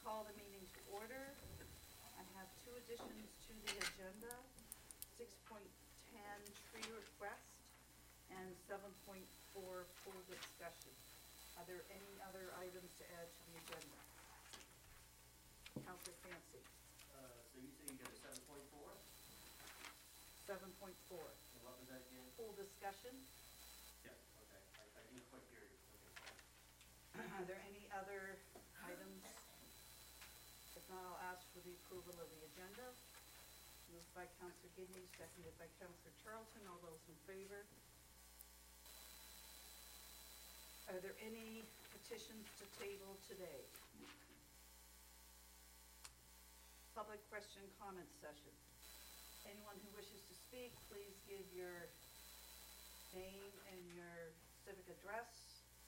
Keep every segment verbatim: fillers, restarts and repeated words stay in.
call the meeting to order. I have two additions to the agenda, six point ten tree request and seven point four full discussion. Are there any other items to add to the agenda? Councilor Fancy. Uh, so you say you got a seven point four? seven point four. And what was that again? Full discussion. Yeah, okay. I, I didn't quite hear you. Okay. Are there any other items? If not, I'll ask for the approval of the agenda. Moved by Councilor Gidney, seconded by Councilor Charlton. All those in favor? Are there any petitions to table today? Public question comment session. Anyone who wishes to speak, please give your name and your civic address.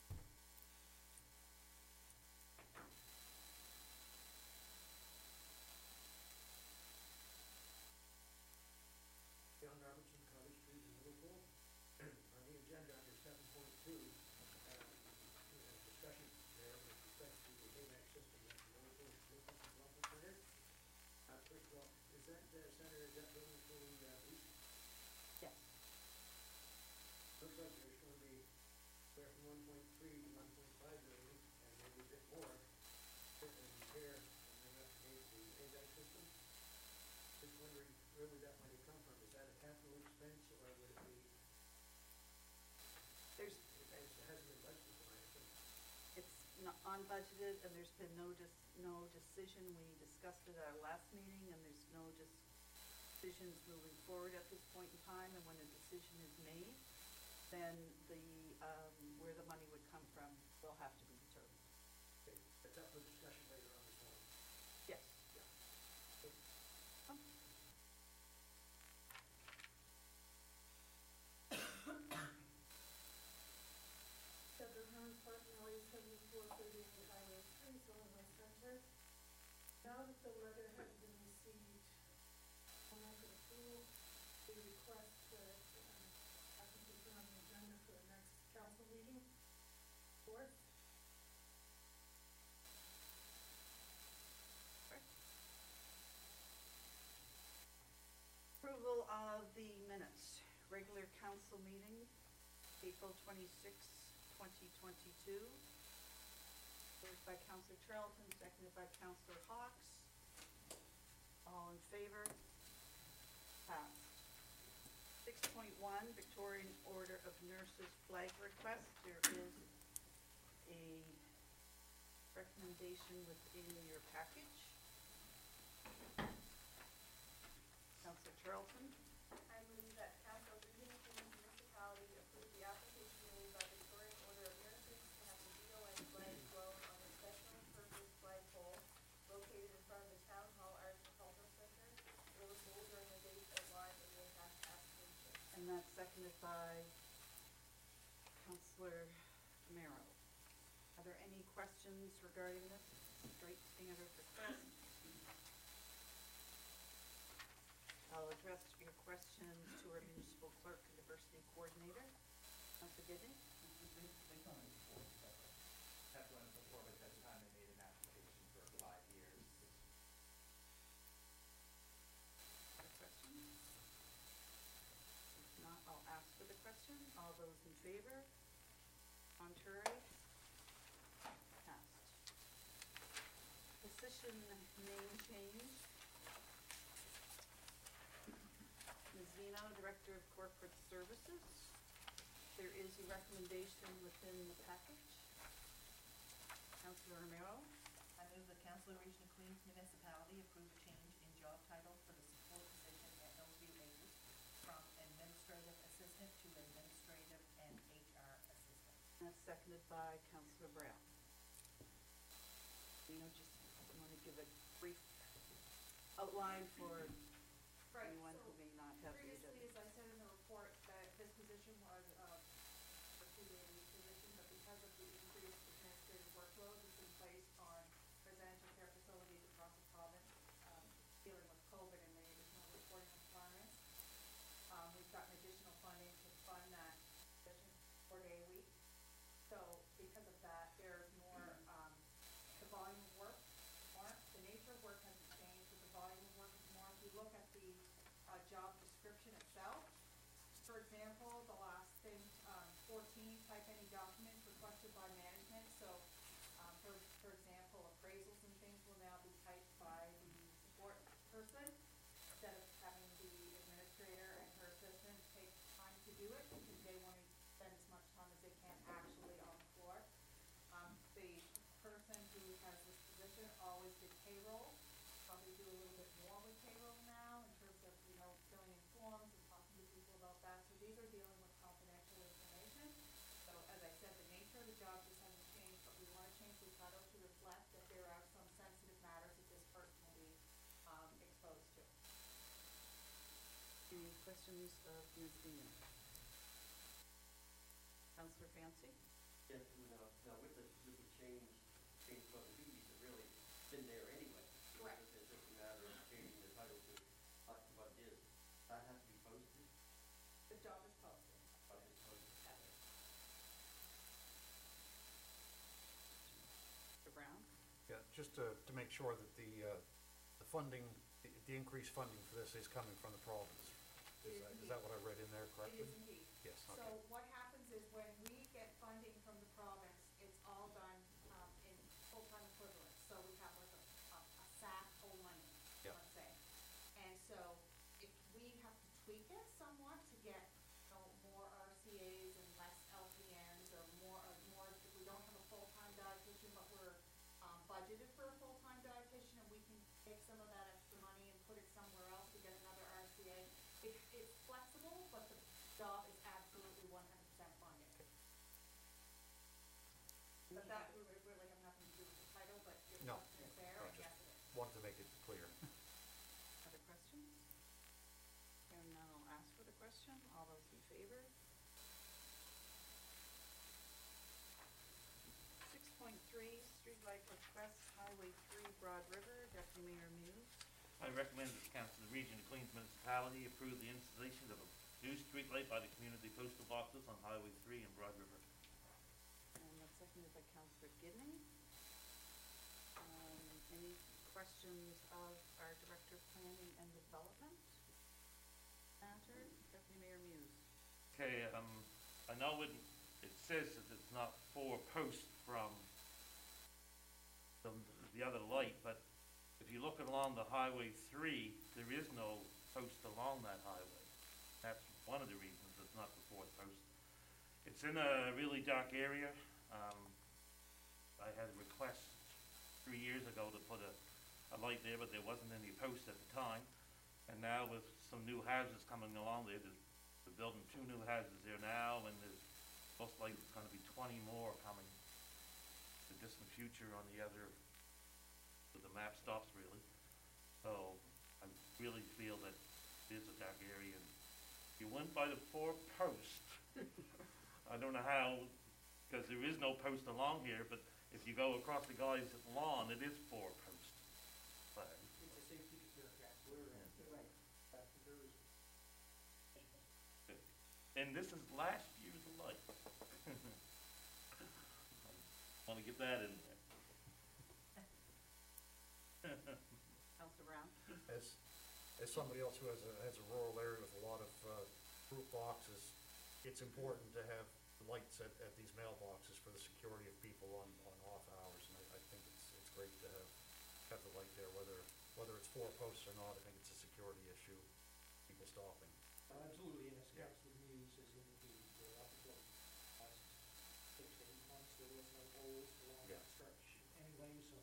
John Robertson, College Street in Liverpool. On the agenda under seven point two, uh, discussion there with respect to the A M A C system at the Liverpool Business Development Center. Uh, first of all, is that uh, center, is that building fully uh, leased? Yes. Looks like there's going to be where from one point three to one point five million and maybe a bit more in repair and then update the A M A C system. Just wondering where would that money come from? Is that a capital expense or would it be? There's, It hasn't been budgeted for, I think. it's not unbudgeted, and there's been no dis, no decision. We discussed it at our last meeting, and there's no dis- decisions moving forward at this point in time. And when a decision is made, then the, um, where the money would come from will have to be determined. Okay, but that's for discussion later on this morning. Yes. Yeah. Okay. Um, Deborah Hearns, parking lot seventy-four thirty-eight Highway three, Illinois Center. Now that the letter has been received, I'm not going to approve the request that um, I can be put on the agenda for the next council meeting. Fourth. Approval of the minutes. Regular council meeting, April twenty-sixth, twenty twenty-two. Moved by Councilor Charlton, seconded by Councilor Hawks. All in favor? Passed. Six point one, Victorian Order of Nurses flag request. There is a recommendation within your package. Councilor Charlton. I move that council of Regional Queens Municipality approve the application made by Victorian Order of Nurses to have the V O N flag flown on the special purpose flagpole located in front of the Town Hall Arts and Cultural Center, Liverpool, during the dates outlined in the attached application. And that's seconded by Councilor Romero. Are there any questions regarding this? Straight standard request. I'll address your questions to our municipal clerk and diversity coordinator. Councilor Gidney? They, they come in before, but have done it before, but at the time they made an application for five years. Other questions? If not, I'll ask for the question. All those in favor? Contrary? Passed. Position name change. Miz Vino, Director of Corporate Services. There is a recommendation within the package. Councilor Romero. I move the Council of Region of Queens Municipality approve a change in job title for the support position at Hillsview Acres from administrative assistant to administrative and H R assistant. That's seconded by Councilor Brown. You know, just want to give a brief outline for Right, anyone so who may not have the previously, agenda. as I said in the report, that this position was uh, a two-day week position, but because of the increased administrative workload that's been placed on residential care facilities across the province, um, dealing with COVID and the additional reporting requirements, um, we've gotten additional funding to fund that position four-day a week. So because of that, there's more, um, the volume of work, more, look at the, uh, job description itself, for example, the last thing, um, fourteen, type any documents requested by management, so, um, for, for example, appraisals and things will now be typed by the support person, instead of having the administrator and her assistant take time to do it, because they wanna spend as much time as they can actually on the floor. Um, the person who has this position always did payroll, probably do a little bit more with payroll now in terms of, you know, filling in forms and talking to people about that. So these are dealing with confidential information. So as I said, the nature of the job just hasn't changed, but we wanna change the title to reflect that there are some sensitive matters that this person will be, um, exposed to. Any questions of Miz Beaman? Counselor Fancy? Yes, now, now with the, with the change, change from the duties that really been there anyway. Correct. It's just a matter of changing the title to, uh, to what it is. That has to be posted, The job is posted. but it's posted. Mister Brown? Yeah, just to, to make sure that the, uh, the funding, the, the increased funding for this is coming from the province. It is Is that, is indeed. that what I read in there It correctly? is indeed. Yes, So okay. what happens is when we get funding from the province, it's all done, um, in full-time equivalents. So we have like a, a, a S A C whole money, Yeah. let's say. And so if we have to tweak it somewhat to get, you know, more R C As and less L P Ns or more, or more, if we don't have a full-time dietitian, but we're, um, budgeted for a full-time dietitian and we can take some of that extra money and put it somewhere else to get another R C A. It, it's flexible, but the job is absolutely one hundred percent funded. But that would would really have nothing to do with the title, but your No. question is there, No, and just yes it is. wanted to make it clear. Other questions? Hearing none, I'll ask for the question. All those in favor? Six point three, streetlight request, Highway three, Broad River, Deputy Mayor Muse. I recommend that the Council of the Region of Queens Municipality approve the installation of a new streetlight by the community postal boxes on Highway three in Broad River. And that's seconded by Councillor Gidney. Um, any questions of our Director of Planning and Development? Matter, Deputy Mayor Muse. Okay, um, I know it, it says that it's not four posts from the, the other light, but if you look along the Highway three, there is no post along that highway. That's one of the reasons it's not the fourth post. It's in a really dark area. Um, I had a request three years ago to put a, a light there, but there wasn't any post at the time. And now with some new houses coming along there, there's, they're building two new houses there now, and there's most likely it's gonna be twenty more coming in the distant future on the other, where the map stops really. So I really feel that it is a dark area, and you went by the four post. I don't know how, because there is no post along here, but if you go across the guy's lawn, it is four post. But It's a safety concern, Counselor, and, uh, that there is, And this is last year's light. Want to get that in there. Councillor Brown? As, as somebody else who has a, has a rural area with a lot of, uh, fruit boxes, it's important to have the lights at, at these mailboxes for the security of people on, on off hours, and I, I think it's, it's great to have, have the light there, whether, whether it's four posts or not, I think it's a security issue, people stopping. absolutely, and as Yeah. Councilor Muse has indicated, uh, up until last six to eight months, there was no poles along Yeah. that stretch anyway, so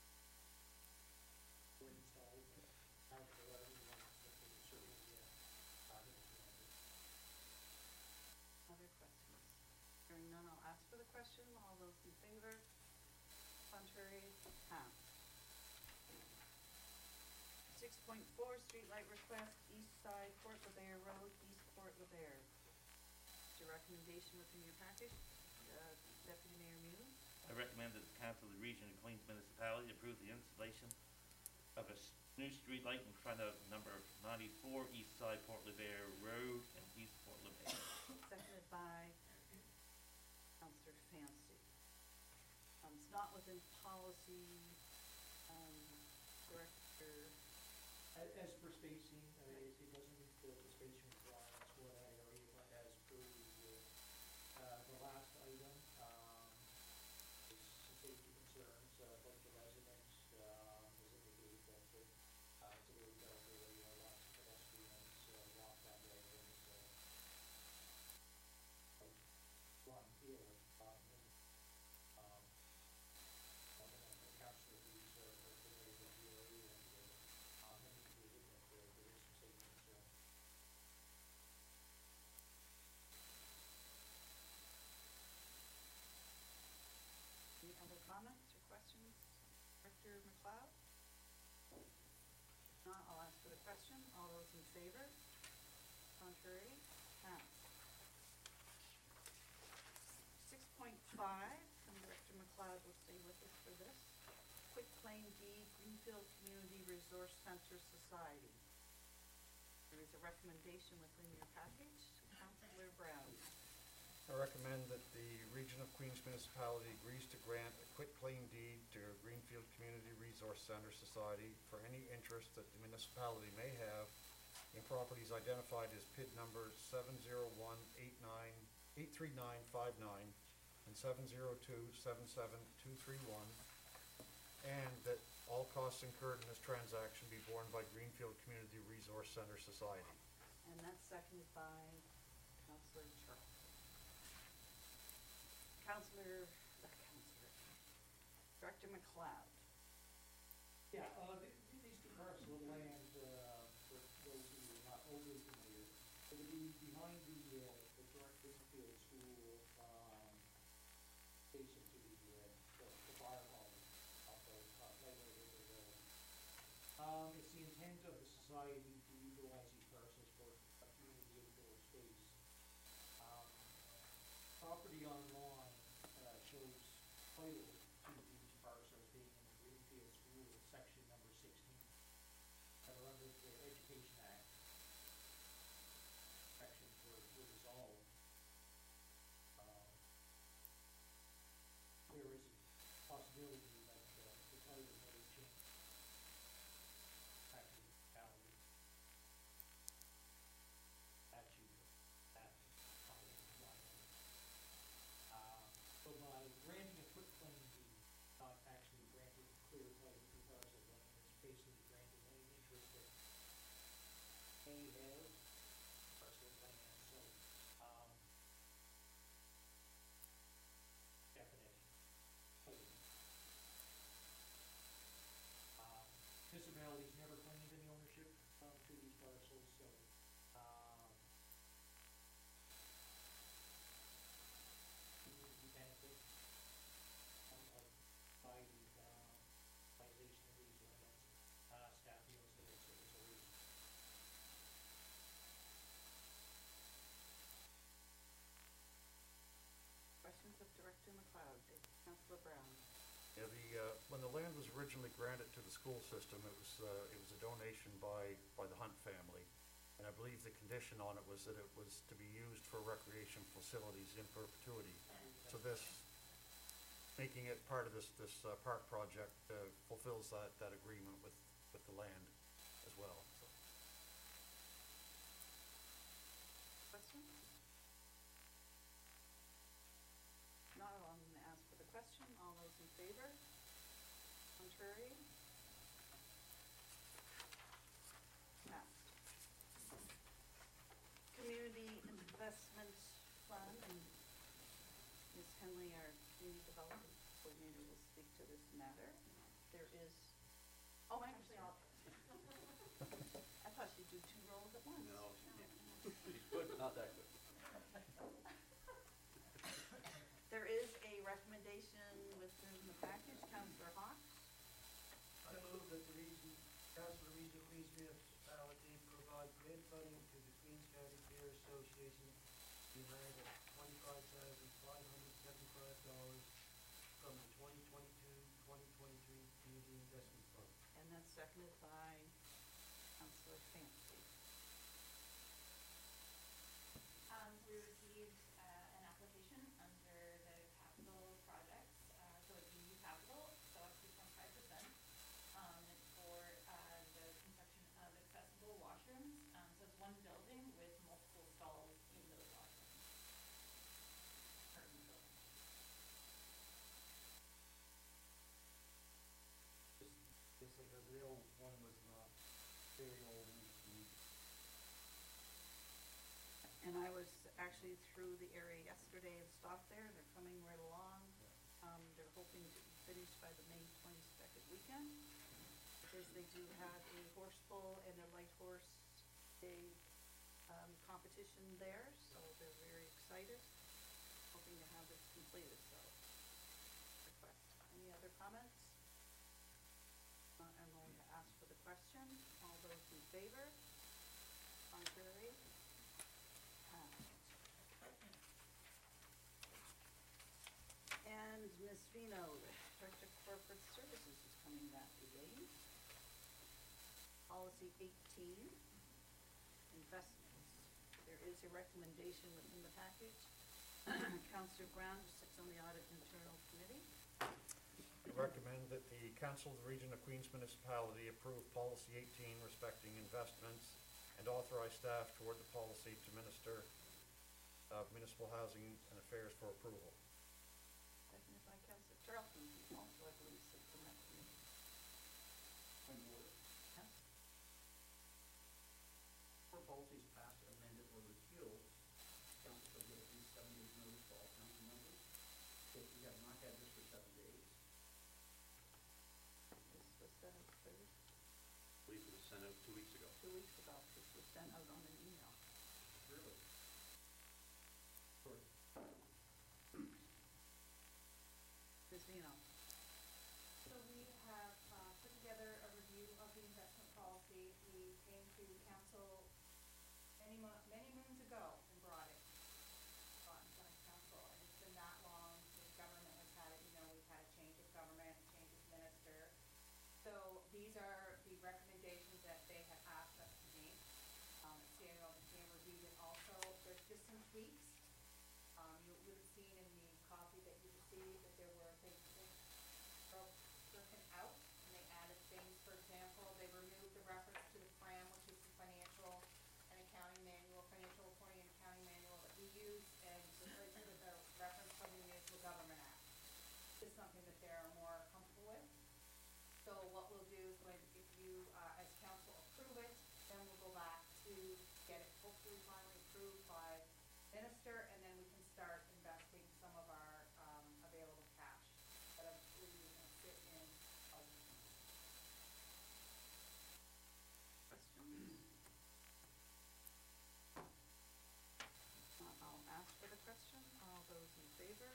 were installed, but now that there are new ones, that they can certainly, uh, uh, implement it. Other questions? Hearing none, I'll ask for the question. All those in favor? Contrary? Passed. Six point four, streetlight request, east side Port LeBaire Road, East Port LeBaire. Your recommendation within your package, uh, Deputy Mayor Muse. I recommend that the Council of the Region of Queens Municipality approve the installation of a s- new street light in front of number ninety-four East Side Port LeBaire Road in East Port LeBaire. Seconded by Councillor Fancy. Um, it's not within policy, um, Director, I As, as per spacing, uh, it, it doesn't meet the, the spacing requirements for that area, but as per the, uh, uh, the last item, um, is some safety concerns, uh, both the residents, um, has indicated that, the, uh, it's a very dark area, lots of pedestrians, uh, walk that way, and, uh, like, one hill, um, and, um, um, and the council agrees, uh, are familiar with the area, and, uh, um, have indicated that there, there is some safety concern. Any other comments or questions? Director McLeod? Not, I'll ask for the question. All those in favor? Contrary? Passed. Six point five, and Director McLeod will stay with us for this. Quick claim deed, Greenfield Community Resource Center Society. There is a recommendation within your package. Councilor Brown. I recommend that the Region of Queens Municipality agrees to grant a quitclaim deed to Greenfield Community Resource Center Society for any interest that the municipality may have in properties identified as P I D number seven zero one eight nine, eight three nine five nine and seven zero two seven seven two three one, and that all costs incurred in this transaction be borne by Greenfield Community Resource Center Society. And that's seconded by Councilor Charles. Councilor, not Councilor, Director McLeod. Yeah, uh, th- th- these two parcels of land, uh, for those who are not overly familiar, it would be behind the, uh, the Direct Greenfield School, um, adjacent to the, uh, the, the fire hall off of, uh, Labour River Road. Um, it's the intent of the society to utilize these parcels for a community outdoor space. Um, property online, uh, shows title to these parcels being in the Greenfield School, section number sixteen. That are under the Education Act. Sections were, were dissolved. Um, there is a possibility that, uh, the title may change. Back to the municipality. Statute, that, comprehensive liability. Um, so by granting a quitclaim deed, not actually granting clear title to parcel of land, it's basically granting any interest that may have parcel of land, so, um, definition, title. Um, municipalities never claimed any ownership, um, to these parcels, so, um, community benefit, um, of, by the, um, violation of these lands, uh, staff feels that it's, a- it's a reason. Questions of Director McLeod? Councilor Brown. Yeah, the, uh, when the land was originally granted to the school system, it was, uh, it was a donation by, by the Hunt family. And I believe the condition on it was that it was to be used for recreation facilities in perpetuity. So this, making it part of this, this, uh, park project, uh, fulfills that, that agreement with, with the land as well, so. Questions? Not, I'm going to ask for the question. All those in favor? Contrary? Passed. Community Investment Fund, and Miz Henley, our Community Development Coordinator, will speak to this matter. There is, oh, actually, I'll, I thought you'd do two roles at once. No, she can't. She's good, but not that good. There is a recommendation within the package. Councilor Hawks. I move that the region, council of the region of Queens Municipality provide grant funding to the Queens County Fair Association in the amount of twenty-five thousand five hundred seventy-five dollars from the twenty twenty-two twenty twenty-three Community Investment Fund. And that's seconded by Councilor Fancy. Um, we received, uh, an application under the capital projects, uh, so it's new capital, so up to twenty-five percent. Um, it's for, uh, the construction of actually through the area yesterday and stopped there. They're coming right along. Um, they're hoping to be finished by the May twenty-second weekend, because they do have a horse pull and a light horse day, um, competition there, so they're very excited, hoping to have this completed, so. Request, any other comments? Uh, I'm going to ask for the question. All those in favor? Contrary? Passed. And Miz Vino, Director of Corporate Services, is coming back today. Policy eighteen, investments. There is a recommendation within the package. Counselor Brown, who sits on the Audit and Internal Committee. I recommend that the Council of the Region of Queens Municipality approve Policy eighteen respecting investments and authorize staff toward the policy to Minister of Municipal Housing and Affairs for approval. Seconded by Counselor Charlton, who also, I believe, sits on that committee. Point of order. Yes? For policies passed, amended, or repealed, council shall give at least seven days notice to all council members. If we have not had this for seven days, This was sent out third, I believe it was sent out two weeks ago. two weeks ago. This was sent out on an email. really. Sorry. Miz Vino? So we have, uh, put together a review of the investment policy. We came to council many mo- many moons ago and brought it, brought it in front of council, and it's been that long since government has had it, you know, we've had a change of government, change of minister. So these are the recommendations that they have asked us to make. Um, C A O and C A reviewed it also. There's just some tweaks. Um, you would have seen in the copy that you received that there were things that broke, broken out, and they added things. For example, they removed the reference to the FRAM, which is the financial and accounting manual, financial reporting and accounting manual that we use, and replaced it with a reference from the Municipal Government Act. It's something that they're more comfortable with. So what we'll do is when, if you, uh, as council approve it, then we'll go back to get it hopefully finally approved by minister, and then we can start investing some of our, um, available cash that I believe is gonna sit in other accounts. Questions? Uh, I'll ask for the question. All those in favor?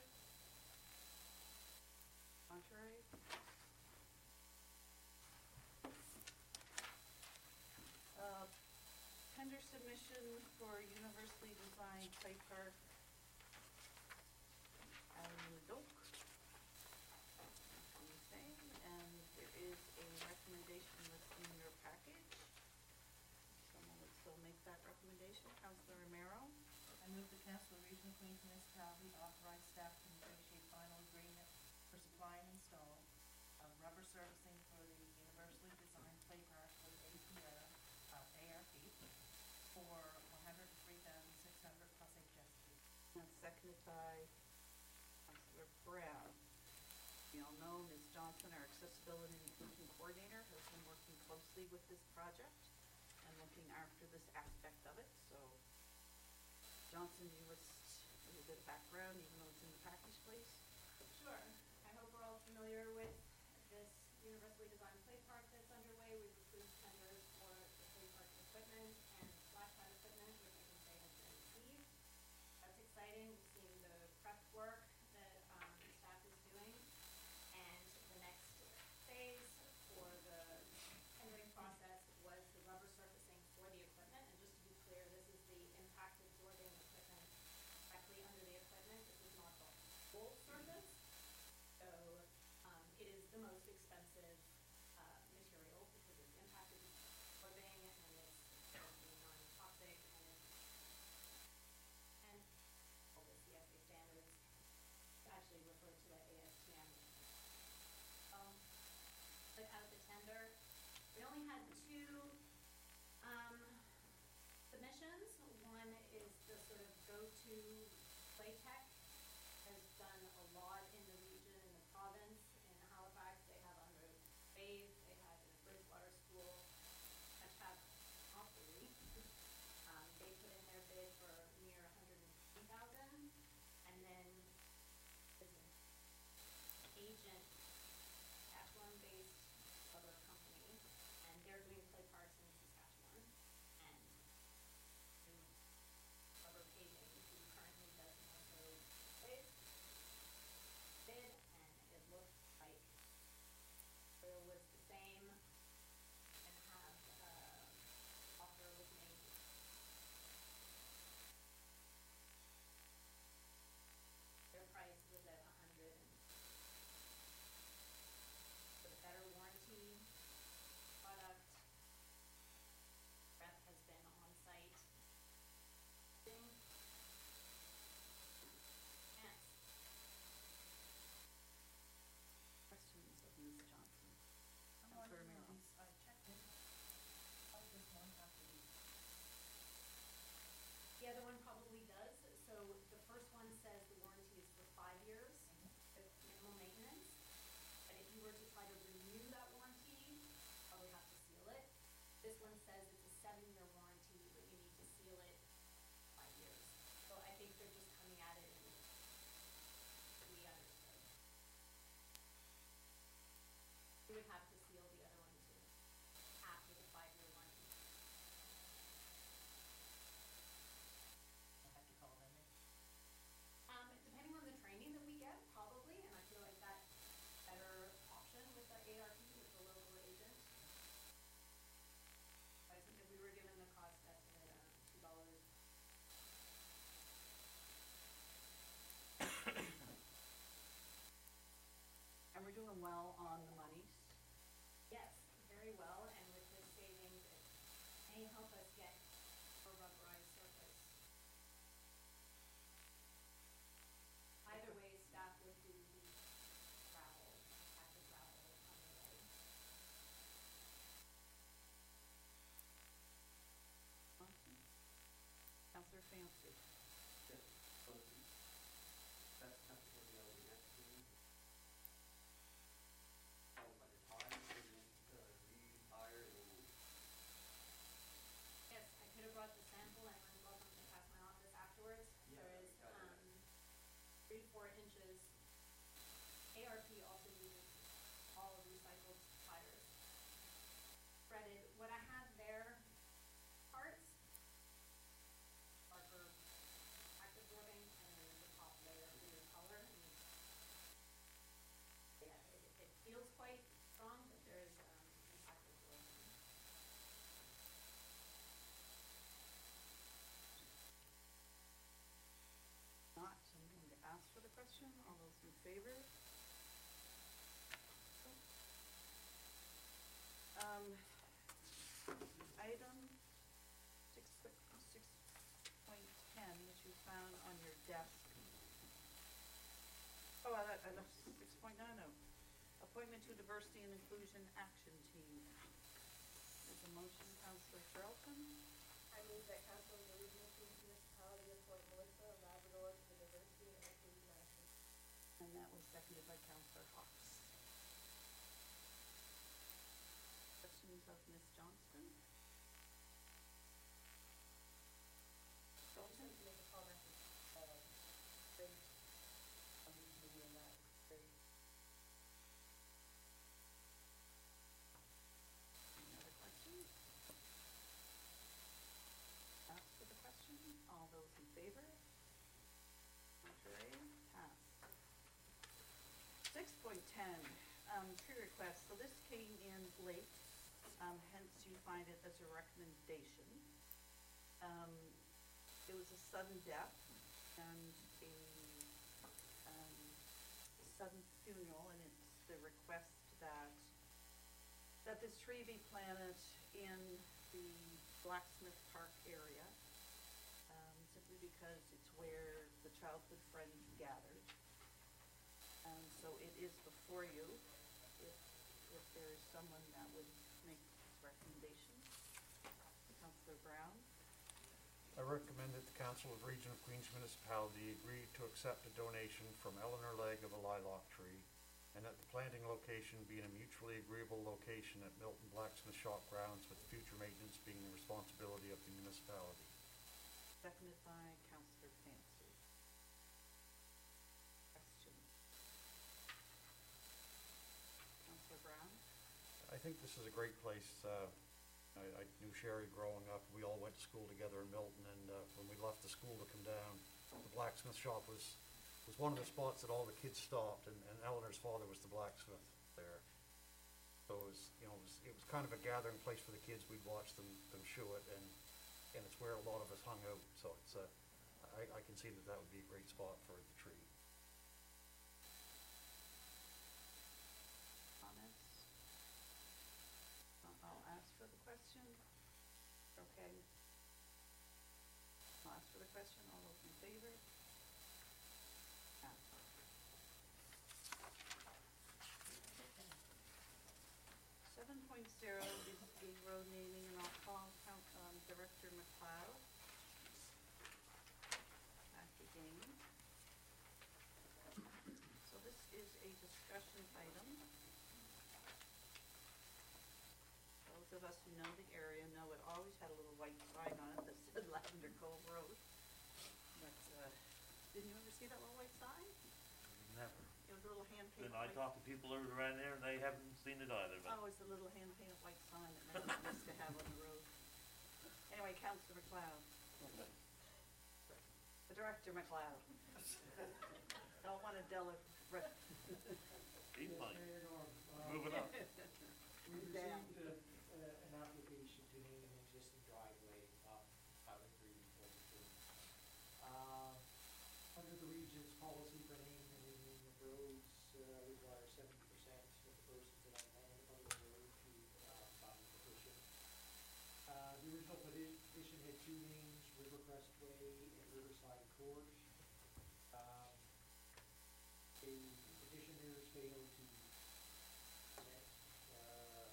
Contrary? Uh, Tender submission for universally designed play park Avenue Doak. Anything, and there is a recommendation within your package. Someone would still make that recommendation. Councilor Romero? I move the Council of the Region of Queens Municipality authorize staff to negotiate final agreement for supply and install of rubber surfacing for the universally designed play park with A P R, uh, A R P for one hundred and three thousand six hundred plus H S T. That's seconded by Councilor Brown. We all know Miz Johnson, our accessibility and inclusion coordinator, has been working closely with this project and looking after this aspect of it, so. Johnson, do you list a little bit of background, even though it's in the package, please? Sure. I hope we're all familiar with this universally designed play park that's underway. We've received tenders for the play park equipment and splash pad equipment, which I can say has been received. That's exciting. We've seen the prep work that, um, the staff is doing. And the next phase for the tendering process was the rubber surfacing for the equipment. And just to be clear, this is the impact absorbing equipment directly under the equipment. This is not the whole surface. So, um, it is the most expensive, uh, material because it's impact absorbing and it's totally non-toxic and it's, and all the C S A standards actually refer to the A S T M. Um, but out of the tender, we only had two, um, submissions. One is the sort of go-to Playtech, has done a lot in the region, in the province, in Halifax. They have under Wave, they have in the Bridgewater School, Touch Have Monopoly. Um, they put in their bid for near one hundred and may help us get a rubberized surface. Either way, staff would do the gravel, active gravel on the way. Johnson? Counselor Fancy? Yes, so the, that's kind of where the other next thing. Oh, like a tire, maybe, uh, re-tire and Yes, I could have brought the sample and I'm welcome to pass my office afterwards. Yeah, There is, got it. um, three to four inches. A R P also uses all recycled tires. Threaded, what I have there, parts, are for active absorbing, and then the top layer for your color. And yeah, it, it feels quite strong, but there is, um, impact absorption. Not, so I'm going to ask for the question. All those in favor? Um, item six, six point ten that you found on your desk. Oh, I left, I left six point nine oh. Appointment to Diversity and Inclusion Action Team. There's a motion, Councillor Charlton. I move that council of the Regional Queens Municipality appoint Melissa Labrador to the Diversity and Inclusion Action. And that was seconded by Councillor Hawks. Questions of Miz Johnston? I just wanted to make a comment, uh, great, on the committee and that, great. Any other questions? Ask for the question. All those in favor? Contrary? Pass. Six point ten, um, tree request. So this came in late, um, hence you find it as a recommendation. Um, it was a sudden death and a, um, sudden funeral, and it's the request that that this tree be planted in the Blacksmith Park area, um, simply because it's where the childhood friends gathered. And so it is before you, if, if there is someone that would make this recommendation. Councillor Brown? I recommend that the Council of Region of Queens Municipality agree to accept a donation from Eleanor Legg of a lilac tree, and that the planting location be in a mutually agreeable location at Milton Blacksmith Shop grounds, with future maintenance being the responsibility of the municipality. Seconded by Councillor Fancy. Question. Councillor Brown? I think this is a great place. Uh, I, I knew Sherry growing up. We all went to school together in Milton, and uh, when we left the school to come down, the blacksmith shop was, was one of the spots that all the kids stopped, and, and Eleanor's father was the blacksmith there. So it was, you know, it was, it was kind of a gathering place for the kids. We'd watch them, them shoe it, and, and it's where a lot of us hung out. So it's, uh, I, I can see that that would be a great spot for the tree. Comments? Uh, I'll ask for the question. Okay. I'll ask for the question. All those in favor? Pass. Seven point zero is a road naming, and I'll call count, um, Director McLeod back again. So this is a discussion item. Those of us who know the area know it always had a little white sign on it that said Lavender Cove Road. But, uh, didn't you ever see that little white sign? Never. It was a little hand painted And I white. talked to people who were around there and they haven't seen it either, but. Oh, it's a little hand painted white sign that Matt used to have on the road. Anyway, Councillor McLeod. The Director McLeod. Don't wanna deliberate. He's fine. Mayor Norm, uh, Moving up. we Damn. received a, uh, an application to name an existing driveway off Highway three forty-two. Uh, under the region's policy for naming and renaming of roads, uh, requires seventy percent of the persons that own land above the road to, uh, file a petition. Uh, the original petition had two names, Rivercrest Way and Riverside Court. Um, the petitioners failed to submit, uh,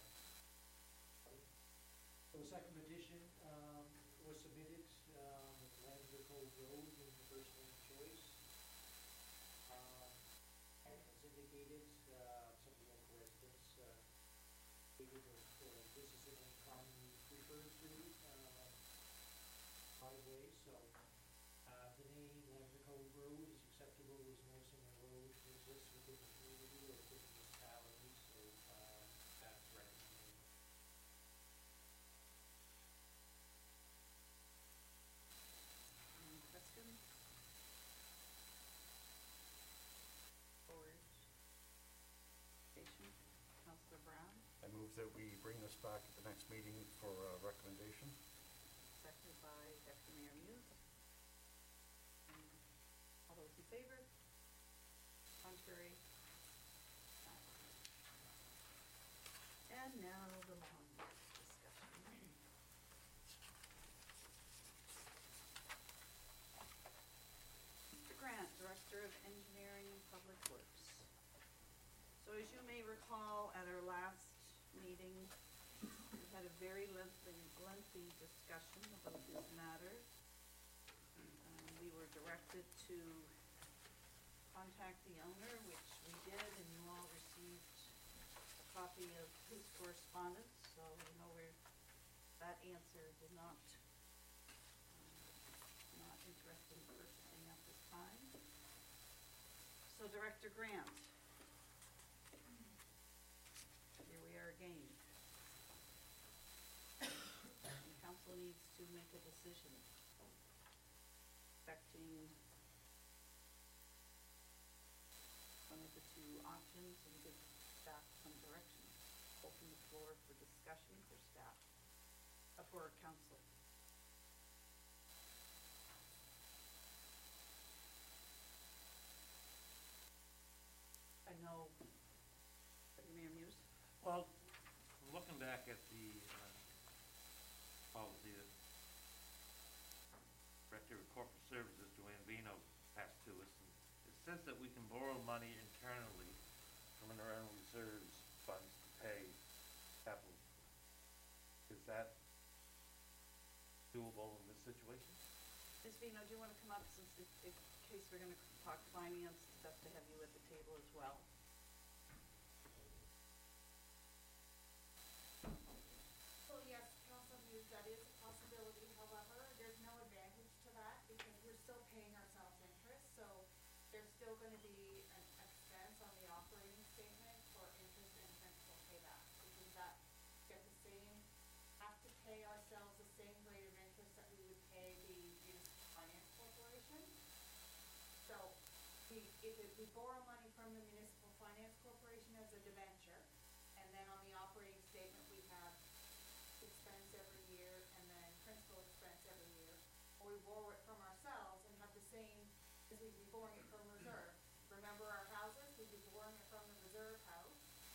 so the second petition, um, was submitted, um, with Lavender Cove Road in the first name choice. Um, and as indicated, uh, some of the local residents, uh, stated that, uh, this is the name commonly referred to, uh, highway, so, uh, the name Lavender Cove Road is acceptable as Norsinger Road exists within the community or within the municipality, so, uh, that's recommended. Any questions? Or station? Counselor Brown, I move that we bring this back at the next meeting for uh, recommendation. seconded by Deputy Mayor Muse. And all those in favor? Contrary? And now the long discussion. Mister Grant, Director of Engineering and Public Works. So as you may recall, at our last meeting, we had a very lengthy, lengthy discussion about this matter. Um, we were directed to contact the owner, which we did, and you all received a copy of his correspondence, so you know where that answer did not, um, not interested in purchasing at this time. So Director Grant, here we are again. And council needs to make a decision affecting one of the two options and give staff some direction. Open the floor for discussion for staff, uh, for council. I know, Deputy Mayor Muse? Well, looking back at the, uh, policy that Director of Corporate Services, Joanne Vino, passed to us, and it says that we can borrow money internally from our own reserves funds to pay capital. Is that doable in this situation? Miz Vino, do you want to come up since if, if, in case we're gonna talk finance, it's best to have you at the table as well. So yes, Council Muse, that is a possibility, however, there's no advantage to that because we're still paying ourselves interest, so there's still gonna be an expense on the operating statement for interest and principal payback, because that get the same, have to pay ourselves the same rate of interest that we would pay the Municipal Finance Corporation. So, we, if it, we borrow money from the Municipal Finance Corporation as a debenture, and then on the operating statement, we have expense every year, and then principal expense every year, or we borrow it from ourselves and have the same, as we'd be borrowing it from reserve. Remember our houses, we'd be borrowing it from the reserve house,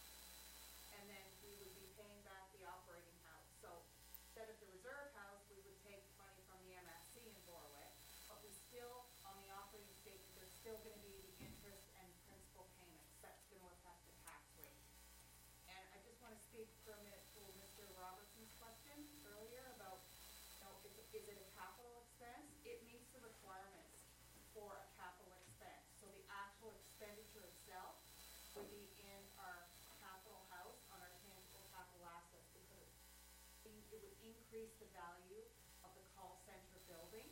and then we would be paying back the operating house. So, instead of the reserve house, we would take money from the M S C and borrow it, but we still, on the operating statement, there's still gonna be the interest and principal payments, that's gonna affect the tax rate. And I just wanna speak for a minute to Mister Robertson's question earlier about, you know, is, it- is it a capital expense? It meets the requirements for a capital expense. So the actual expenditure itself would be in our capital house on our tangible capital assets because it, it would increase the value of the call center building.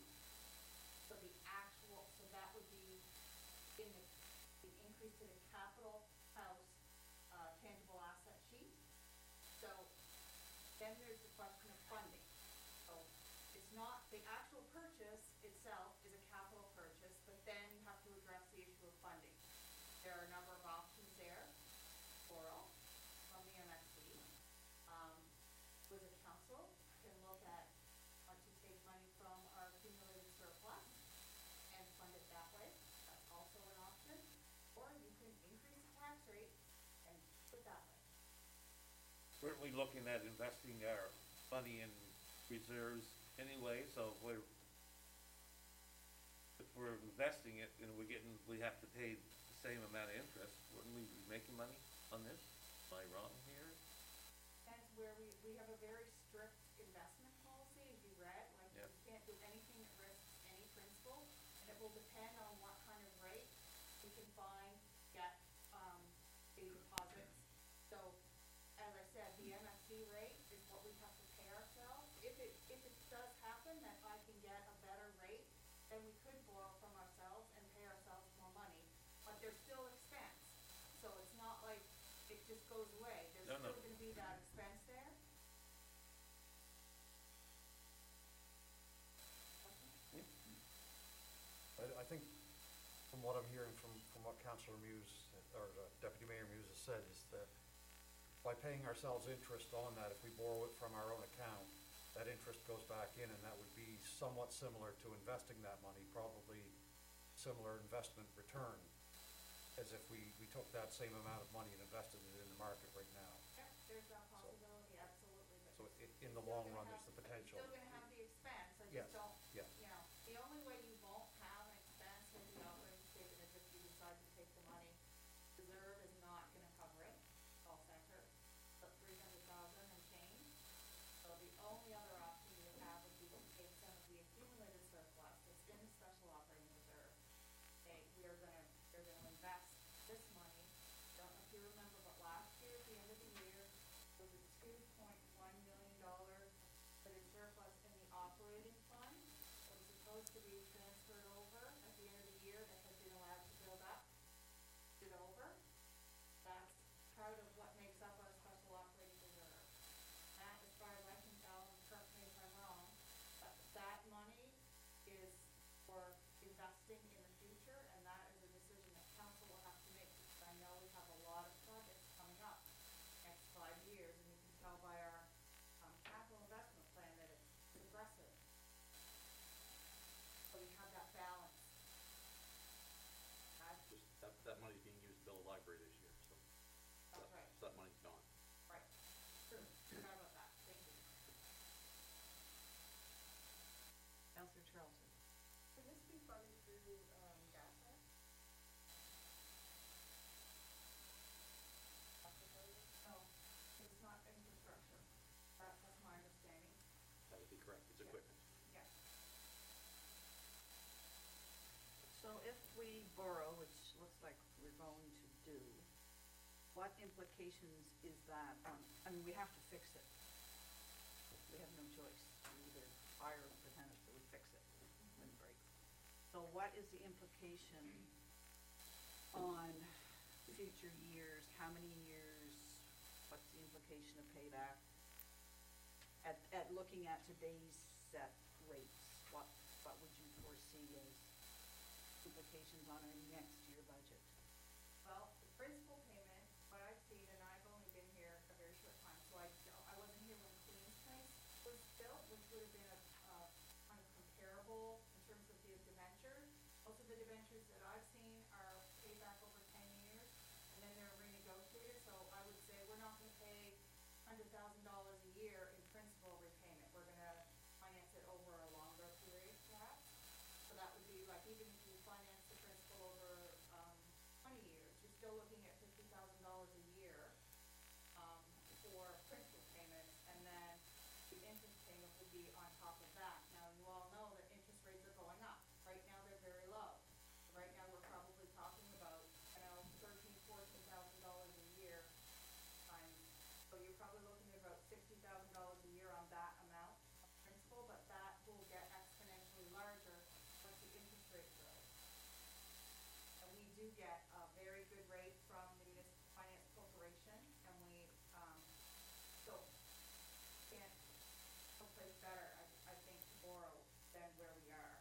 So the actual, so that would be in the, the increase to the capital house, uh, tangible asset sheet. So then there's the question of funding. So it's not, the actual purchase itself is a capital purchase, but then you have to address the issue of funding. There are a number of options there. Oral from the M S C. Um, with the council, can look at, uh, to take money from our accumulated surplus and fund it that way. That's also an option. Or you can increase the tax rate and do it that way. Certainly looking at investing our money in reserves anyway, so if we're, if we're investing it and we're getting, we have to pay the same amount of interest, wouldn't we be making money on this? Am I wrong here? That's where we, we have a very strict investment policy, as you read, like, Yep. you can't do anything that risks any principal, and it will depend on what kind of rate we can find, get, um, the deposits. So, as I said, the M F C rate is what we have to pay ourselves. If it, if it does happen that I can get a better rate, then we could borrow from ourselves and pay ourselves more money, but there's still expense. So it's not like it just goes away, there's No, no. still gonna be that expense there. I, I think from what I'm hearing from, from what Councillor Muse, or uh, Deputy Mayor Muse has said, is that by paying ourselves interest on that, if we borrow it from our own account, that interest goes back in, and that would be somewhat similar to investing that money, probably similar investment return, as if we, we took that same amount of money and invested it in the market right now. Yeah, there's that possibility, absolutely, but. So i- in you're the still long gonna run, have- there's the but potential. You're still gonna have the expense, I Yes, just don't, yeah. you know, the only way you won't have an expense in the operating statement is if you decide to take the money. Reserve is not gonna cover it, all center, but three hundred thousand and change. So the only other option you have would be to take some of the accumulated surplus that's in the special operating reserve. Say, we are gonna, we're gonna invest this money, don't know if you remember, but last year, at the end of the year, there was a two point one million dollar that is surplus in the operating fund that was supposed to be transferred over at the end of the year that had been allowed to build up, it over. That's part of what makes up our special operating reserve. That, as far as I can tell, and correct me if I'm wrong, but that money is for investing in the future, and that is a decision that council will have to make, because I know we have a lot of projects coming up next five years, and you can tell by our, um, capital investment plan that it's aggressive. So we have that balance. That's, Just, that, that money's being used to build a library this year, so. that's that- right, So that money's gone. right. True, forgot about that, thank you. Counselor Charlton? Can this be funded through, um, gas tax? No, it's not infrastructure. That, that's my understanding. That would be correct, it's Yeah. equipment. Yeah. So if we borrow, which looks like we're going to do, what implications is that on, I mean, we have to fix it. We have no choice. We either fire the tenants or we fix it when it breaks. So what is the implication on future years? How many years? What's the implication of payback? At, at looking at today's set rates, what, what would you foresee as implications on our next year budget? Well, the principal payment, what I've seen, and I've only been here a very short time, so I don't, I wasn't here when Queen's Place was built, which would have been a, uh, kind of comparable in terms of the debentures. Most of the debentures that I've seen are paid back over ten years, and then they're renegotiated, so I would say we're not gonna pay hundred thousand dollars a year in principal repayment. We're gonna finance it over a longer period perhaps. So that would be like, even if you finance the principal over, um, twenty years, you're still looking at fifty thousand dollars a year, um, for principal payments, and then the interest payment would be on top of that. Now, you all know that interest rates are going up. Right now, they're very low. Right now, we're probably talking about, you know, thirteen, fourteen thousand dollars a year times, so you're probably looking at about sixty thousand dollars a year on that amount of principal, but that will get exponentially larger once the interest rate grows. And we do get a very good rate from the Municipal Finance Corporation, and we, um, so, can't, no place better, I, I think, to borrow than where we are.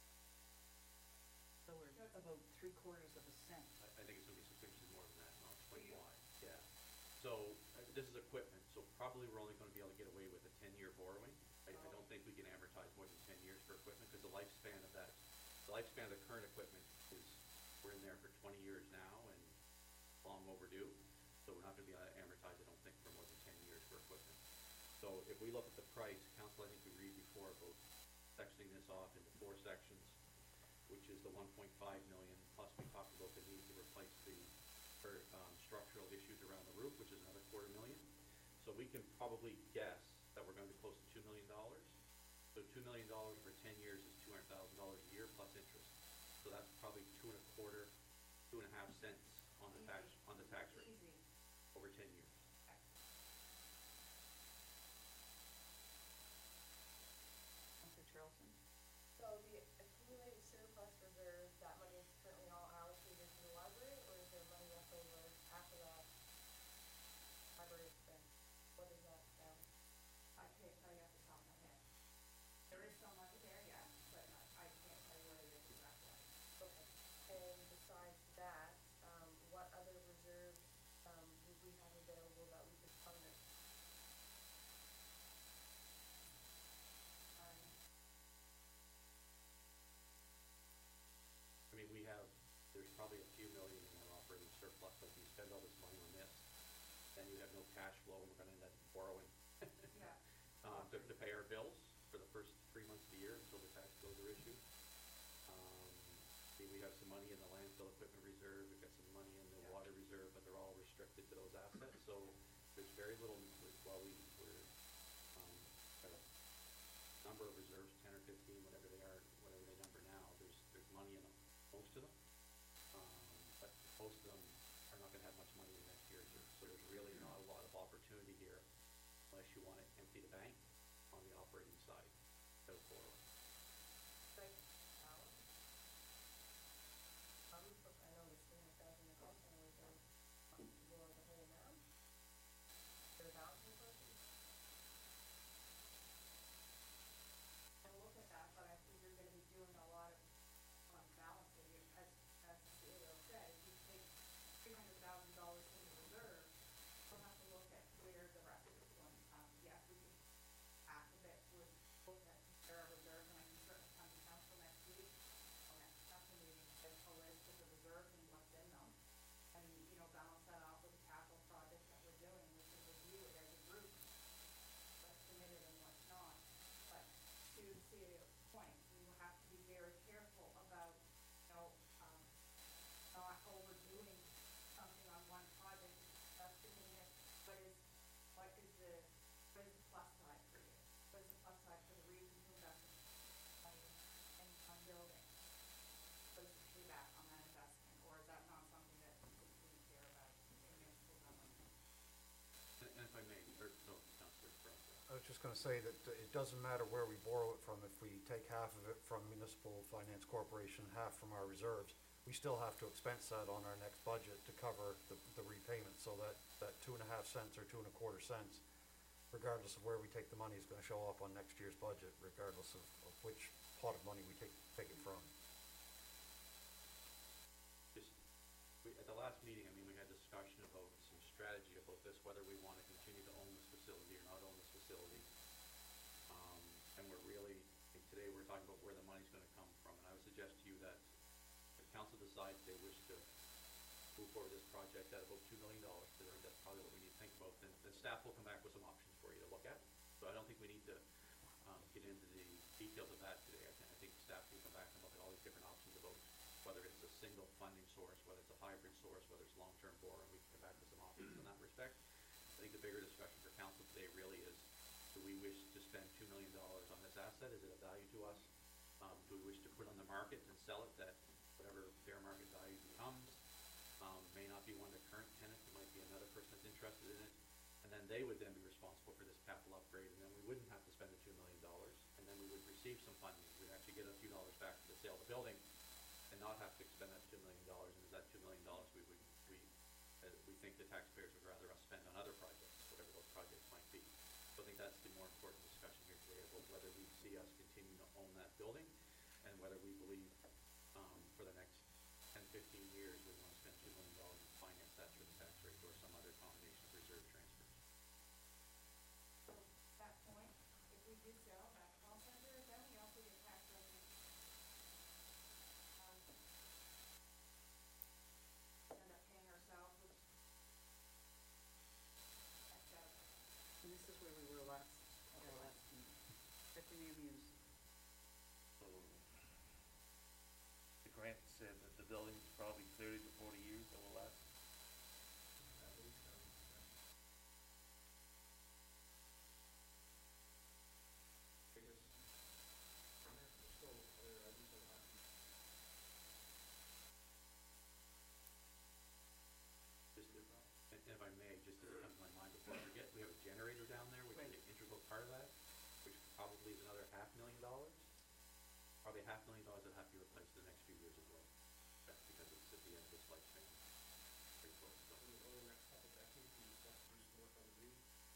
So we're about three quarters of a cent. I, I think it's gonna be substantially more than that, not For you? twenty-five, yeah. So, uh, this is equipment, so probably we're only gonna be able to get away with a ten-year borrowing. I, I don't think we can amortize more than ten years for equipment, because the lifespan of that, the lifespan of the current equipment is, we're in there for twenty years now, and long overdue. So we're not gonna be able to amortize, I don't think, for more than ten years for equipment. So if we look at the price, council, I think we agreed before about sectioning this off into four sections, which is the one point five million, plus we talked about the need to replace the, or, um, structural issues around the roof, which is another quarter million. So we can probably guess that we're gonna be close to two million dollars. So two million dollars for ten years is two hundred thousand dollars a year plus interest. So that's probably two and a quarter, two and a half cents on the tax, on the tax rate Easy. over ten years. Counselor Charlton? So the accumulated surplus reserve, that money is currently all allocated to the library, or is there money left over after that library expense? What is that balance? I can't tell you off the top of my head. There is some money there, yes, but I, I can't tell you what it is exactly. Okay. And besides that, um, what other reserves, um, would we have available that we could fund it? Um, I mean, we have, there's probably a few million in our operating surplus, but if you spend all this money on this, then you have no cash flow, and we're gonna end up borrowing. Yeah. Um, to, to pay our bills for the first three months of the year until the tax bills are issued. Um, see, we have some money in the landfill equipment reserve, we've got some money in the Yeah. water reserve, but they're all restricted to those assets, so there's very little, while we, we're, um, got a number of reserves, ten or fifteen, whatever they are, whatever they number now, there's, there's money in them, most of them. Um, but most of them are not gonna have much money in next year, so so there's really not a lot of opportunity here unless you wanna empty the bank on the operating side, so forward. Like, balance? Um, I know it's three hundred thousand in cost, and we're going to borrow the whole amount. Is there a balance in front of you? I'll look at that, but I think you're gonna be doing a lot of, um, balancing, You- as, as the C A O said, if you take three hundred thousand dollars in the reserve, we'll have to look at where the rest of it's going to come. Yes, we could, half of it would look at compare our reserves, and I can certainly come to council next week, or next council meeting, with a list of the reserves and what's in them. And, you know, balance that off with the capital projects that we're doing, we can review it as a group, what's committed and what's not. But to the C A O's point, we will have to be very careful about, you know, um, not overdoing something on one project, estimating it, what is, what is the, what is the plus side for you? What is the plus side for the reason to invest money in, on building? What is the payback on that investment, or is that not something that we really care about in municipal government? And, and if I may, or, no, Councillor Brown. I was just gonna say that uh, it doesn't matter where we borrow it from, if we take half of it from Municipal Finance Corporation, half from our reserves, we still have to expense that on our next budget to cover the, the repayment, so that, that two and a half cents or two and a quarter cents, regardless of where we take the money, is gonna show up on next year's budget, regardless of, of which pot of money we take, take it from. Just, we, at the last meeting, I mean, we had discussion about some strategy about this, whether we wanna continue to own this facility or not own this facility. Um, and we're really, I think today we're talking about where the money's gonna come from, and I would suggest to you that if council decides they wish to move forward with this project at about two million dollars, because I think that's probably what we need to think about, then, then staff will come back with some options for you to look at. So I don't think we need to, um, get into the details of that today. I think, I think staff will come back and look at all these different options about whether it's a single funding source, whether it's a hybrid source, whether it's long-term borrowing, we can come back with some options in that respect. I think the bigger discussion for council today really is, do we wish to spend two million dollars on this asset? Is it of value to us? Um, do we wish to put it on the market and sell it, that whatever fair market value becomes, um, may not be one of the current tenants, it might be another person that's interested in it. And then they would then be responsible for this capital upgrade, and then we wouldn't have to spend the two million dollars, and then we would receive some funding. We'd actually get a few dollars back for the sale of the building, and not have to expend that two million dollars, and is that two million dollars we would, we, uh, we think the taxpayers would rather us spend on other projects, whatever those projects might be. So I think that's the more important discussion here today, about whether we see us continue to own that building, and whether we believe, um, for the next ten, fifteen years, we wanna spend two million dollars to finance that through the tax rate or some other combination of reserve transfers. So, that point, if we did sell that call center, then we also get tax revenue. Um, End up paying ourselves, which, et cetera. And this is where we were last just didn't come to my mind before I forget, we have a generator down there, which is an integral part of that, which probably is another half million dollars. Probably half million dollars that have to be replaced in the next few years as well. That's because it's at the end of its lifespan. Pretty close, so. Over the next couple decades, we just have to do some work on the reed.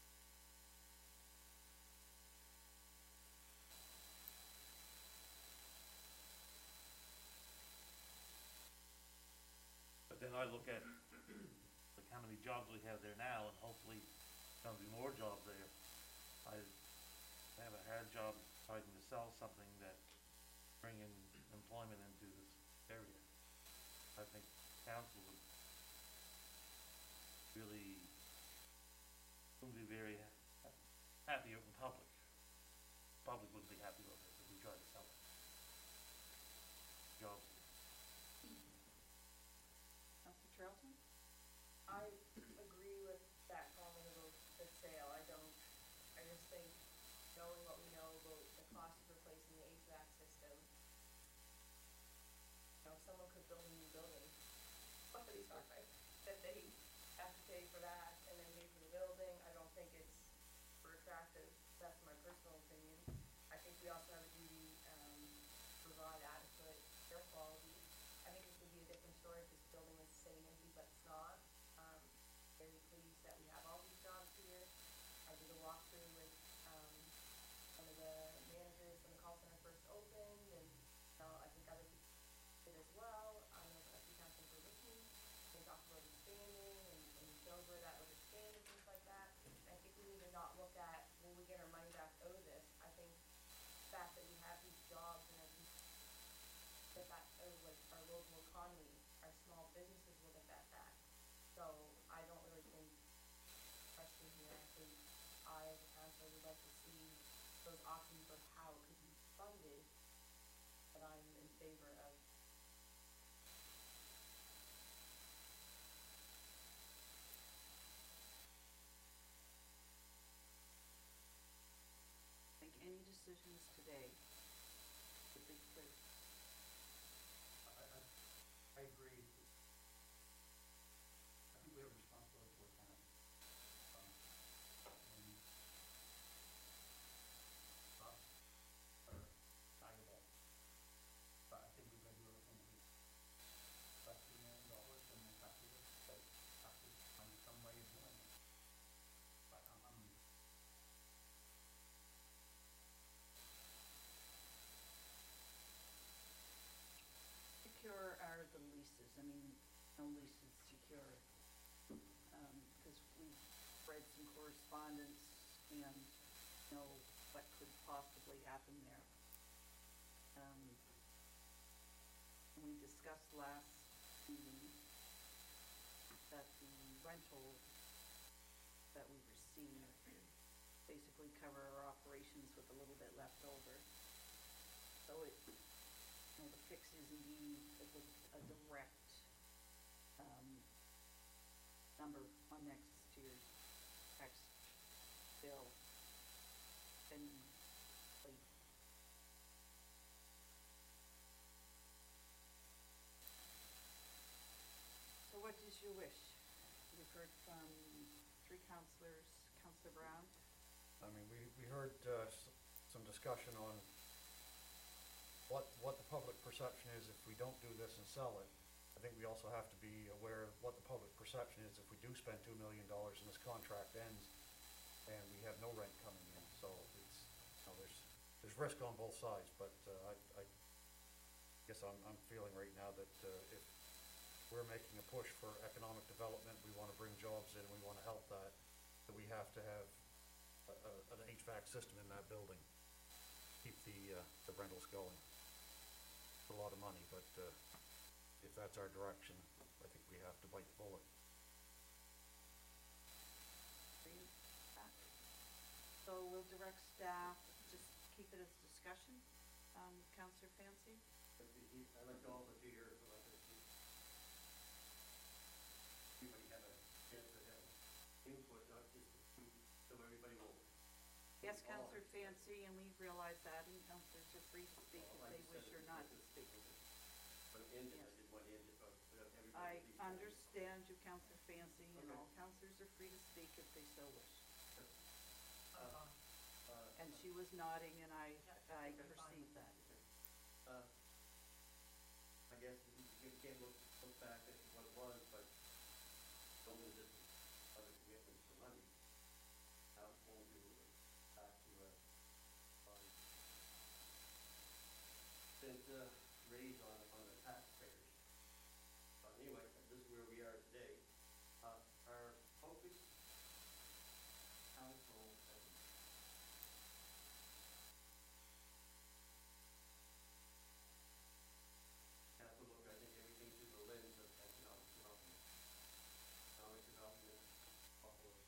But then I look at like how many jobs we have there now, and hopefully there'll be more jobs there. I have a hard job trying to sell something that bring in employment into this area. I think council would really wouldn't be very ha- happy in public. Public wouldn't be happy with it if we tried to sell it. Jobs. Counselor Charlton? I agree with that comment about the sale. I don't, I just think, knowing what we know about the cost of replacing the H V A C system, you know, someone could build a new building, somebody's not right, that they have to pay for that and then pay for the building. I don't think it's super attractive. That's my personal opinion. I think we also have a duty, um, to provide adequate air quality. I think this would be a different story if this building was sitting empty, but it's not. Um, very pleased that we have all these jobs here. I did a walkthrough with, um, one of the managers when the call center first opened, and, you know, I think other people did as well. I know a few councils were with me. They talked about expanding and, and showed where that would expand and things like that. And I think we need to not look at, will we get our money back out of this? I think the fact that we have these jobs and I think get that out of like our local economy, our small businesses will get that back. So I don't really think question here. I think I as a council would like to see those options of how it could be funded, but I'm in favor of. Make any decisions today would be clear. I, I, I agree. I think we have a responsibility to our town. Um, and jobs are valuable. But I think we've got to do everything we, less than a million dollars, and we have to, but have to find some way of doing it. But I'm, I'm Secure are the leases, I mean, no lease is secure. Um, cause we've read some correspondence and know what could possibly happen there. Um, we discussed last meeting that the rental that we receive basically cover our operations with a little bit left over. So it, you know, the fix is indeed a, di- a direct, um, number on next year's tax bill. And, like, so what is your wish? We've heard from three counselors. Counselor Brown? I mean, we, we heard, uh, s- some discussion on what, what the public perception is if we don't do this and sell it. I think we also have to be aware of what the public perception is if we do spend two million dollars and this contract ends and we have no rent coming in. So it's, you know, there's, there's risk on both sides, but, uh, I, I guess I'm, I'm feeling right now that, uh, if we're making a push for economic development, we wanna bring jobs in, we wanna help that, that we have to have a, a, an H V A C system in that building, keep the, uh, the rentals going. It's a lot of money, but, uh, if that's our direction, I think we have to bite the bullet. Agree with that? So we'll direct staff, just keep it as discussion. Um, Counselor Fancy? But the- he- I'd like to also hear your, like, if you- everybody have a chance to have input, not just you, so everybody will. Yes, all- Counselor Fancy, and we realize that, and counselors are free to speak if all I they said wish is or not to this is- speak. But end it, I Yes. did want to end it, but but everybody. I will be- understand you, Counselor Fancy, and Okay. all counselors are free to speak if they so wish. Uh, uh, And she was nodding and I, Yeah, I they're fine perceived with that. Uh, I guess you you can't look, look back at what it was, but only this other commitments for money. How it's going to back to a, um, spent, uh, raise on, on the taxpayers. But anyway, this is where we are today. Uh, our focus, council, and have to look, I think, everything through the lens of economic development. Economic development, couple of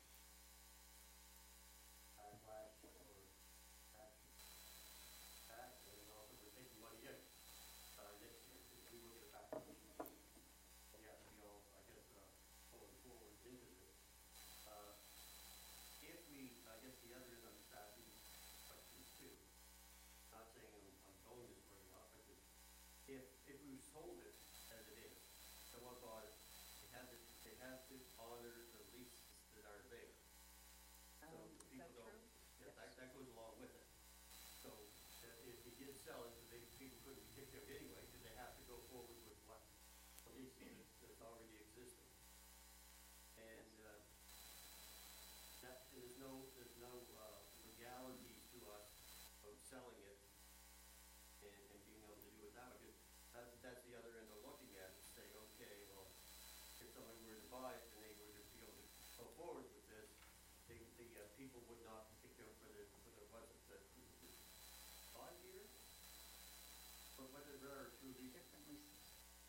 backlash or action. Back, and then also we're taking money in, uh, next year, if we look at the back. We have to be all, I guess, uh, pulling forward into this. Uh, if we, I guess the other is I'm just asking questions too. Not saying I'm, I'm going this way or not, but just, if, if we sold it as it is, someone bought it, they had to, they have to honor the leases that are there. So Um, the is people that don't, true? yeah, that, Yes. that goes along with it. So, uh, if he did sell it, they, people couldn't be kicked out anyway, because they have to go forward with what, the lease that's, that's already existing. And, uh, that, and there's no, there's no, uh, legalities to us of selling it and, and being able to do it that way, because that's, that's the other end of looking at it, saying, okay, well, if somebody were to buy it and they were to be able to go forward with this, the, the, uh, people would not be kicked out for the, for the, was it, the, five years? Or what is there, two leases? Different leases.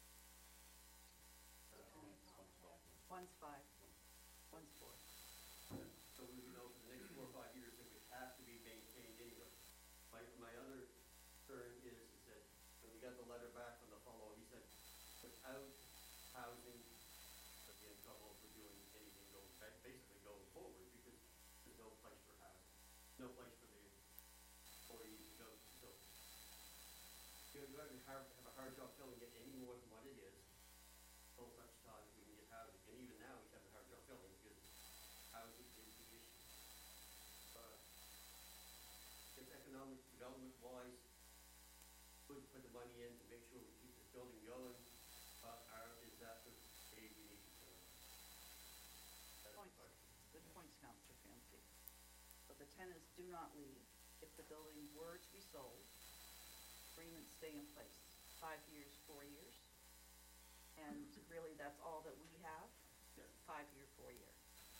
Uh, One's five, one's four. So we would know for the next four or five years, it would have to be maintained anyway. My, my other concern is, is that when we got the letter back from the fellow, he said, without housing, would be in trouble for doing anything going, ba- basically going forward, because there's no place for housing, no place for the employees to go to, so. You're going to have, have a hard job filling it any more than what it is, until such time as we can get housing, and even now, we have a hard job filling, because housing is the issue. Uh, if economic development wise, would put the money in to make sure we keep this building going, uh, are, is that the way we need to do it? That's the Points. question. Good points, Counselor Fancy. So the tenants do not leave. If the building were to be sold, agreements stay in place, five years, four years. And really, that's all that we have, Yeah. five-year, four-year.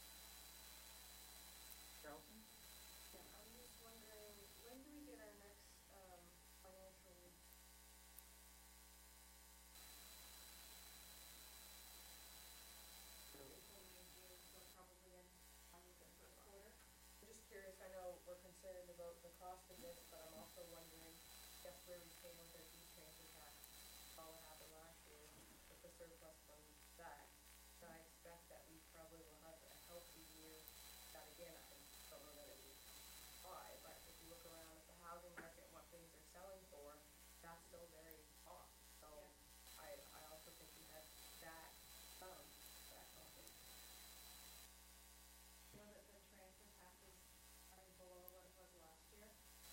Charlton? Yeah, I'm just wondering, when do we get our next, um, financial? April, May, June, so probably in, I would guess, first quarter. I'm just curious, I know we're concerned about the cost of this, but I'm also wondering, guess where we stand with our heat transfer tax? All that happened last year, with the surplus from that. And I expect that we probably will have a healthy year, that again, I don't know that it would buy, but if you look around at the housing market, and what things are selling for, that's still very hot. So Yeah. I, I also think we had that, um, that confidence. You know that the transfer taxes are below what it was last year.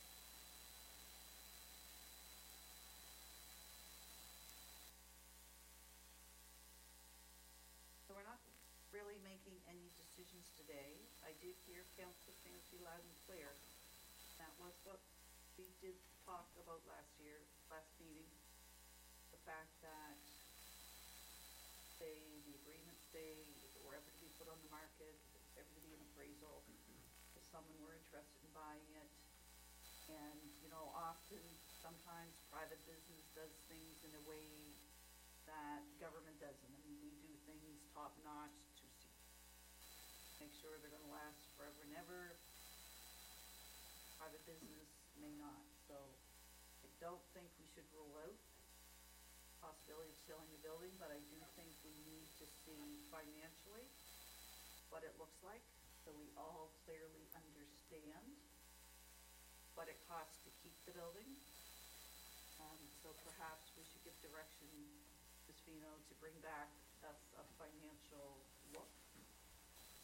So we're not really making any decisions today. I did hear Councilor Fancy loud and clear. That was what we did talk about last year, last meeting. The fact that say the agreement stay, if it were ever to be put on the market, if it was ever to be an appraisal, if someone were interested in buying it. And, you know, often, sometimes private business does things in a way that government doesn't. I mean, we do things top-notch to see, make sure they're gonna last forever and ever. Private business may not, so I don't think we should rule out possibility of selling the building, but I do think we need to see financially what it looks like, so we all clearly understand what it costs to keep the building. Um, so perhaps we should give direction, Miz Fino, to bring back us a financial look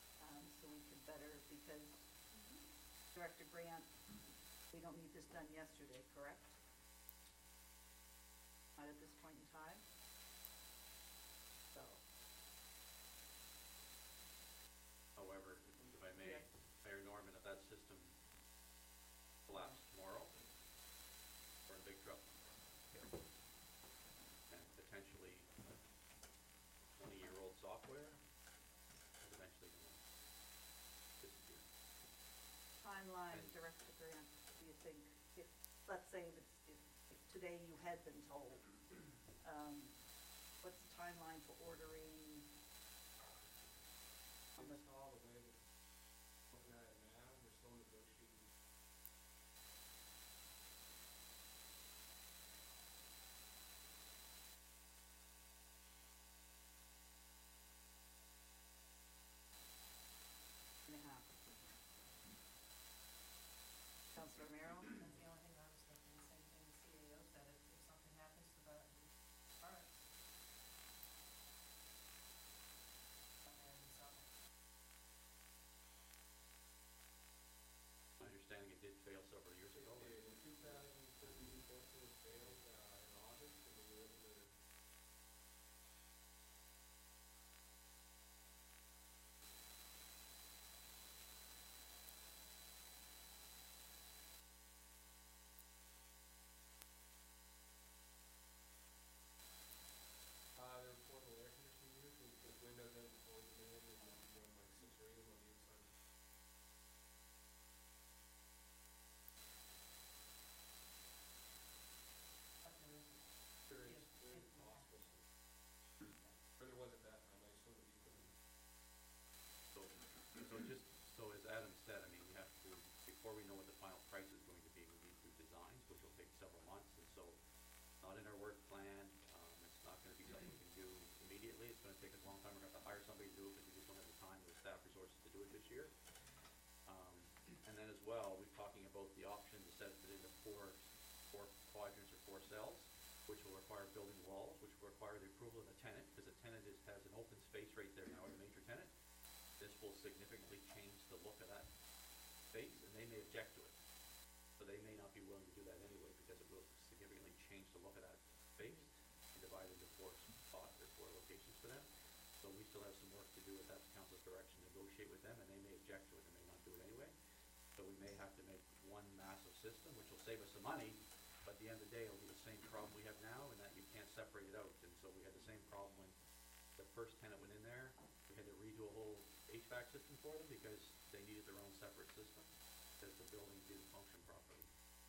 better, because Director Grant, we don't need this done yesterday, correct? Not at this point in time? So, However, if I may, Yes. Mayor Norman, if that system collapsed tomorrow, we're in big trouble. And potentially twenty-year-old software is eventually going to disappear. timeline, And- Director Grant, do you think, if, let's say if, it's- if, if today you had been told, um, what's the timeline for ordering? on the- It's all the way that, looking at it now, we're still negotiating. and a half? Counselor Merrill? That's the only thing I was thinking, the same thing the C A O said, if, if something happens to the parts. And so, My understanding it did fail several years ago. It did. In two thousand thirteen, fourteen, it failed, uh, in August, and we were able to. Uh, they're portable air conditioning units, and with Windows has its own demand, and then run like six or eight of them on the inside. but there is, There is, If- there is if- possible, or there was at that time, I assume that you couldn't. So, so just, so as Adam said, I mean, we have to, before we know what the final price is going to be, we need to do designs, which will take several months, and so, not in our work plan, um, it's not gonna be something we can do immediately, it's gonna take us a long time, we're gonna have to hire somebody to do it, because we just don't have the time or the staff resources to do it this year. Um, and then as well, we're talking about the option to set it into four, four quadrants or four cells, which will require building walls, which will require the approval of the tenant, because the tenant is, has an open space right there now, a major tenant. This will significantly change the look of that space, and they may object to it. So they may not be willing to do that anyway, because it will significantly change the look of that space and divide it into four spots or four locations for them. So we still have some work to do with that council's direction, negotiate with them, and they may object to it, and may not do it anyway. So we may have to make one massive system, which will save us some money, but at the end of the day, it'll be the same problem we have now, in that you can't separate it out. And so we had the same problem when the first tenant went in there, we had to redo a whole H V A C system for them, because they needed their own separate system, because the building didn't function properly.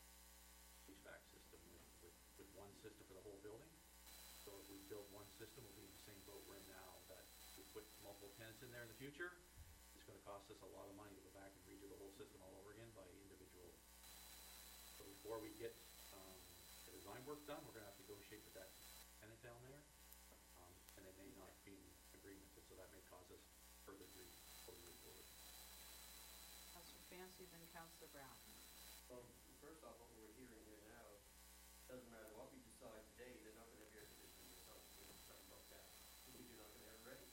H V A C system with, with, with one system for the whole building. So if we build one system, we'll be in the same boat we're in now, that we put multiple tenants in there in the future, it's gonna cost us a lot of money to go back and redo the whole system all over again by individual. So before we get, um, the design work done, we're gonna have to negotiate with that tenant down there. Um, and they may not be in agreement, and so that may cause us further grief before we move forward. Counselor Fancy, then Counselor Brown. Well, first off, what we're hearing here now, doesn't matter what we decide today, they're not gonna have air conditioning or something, when something broke down, because you're not gonna have it ready.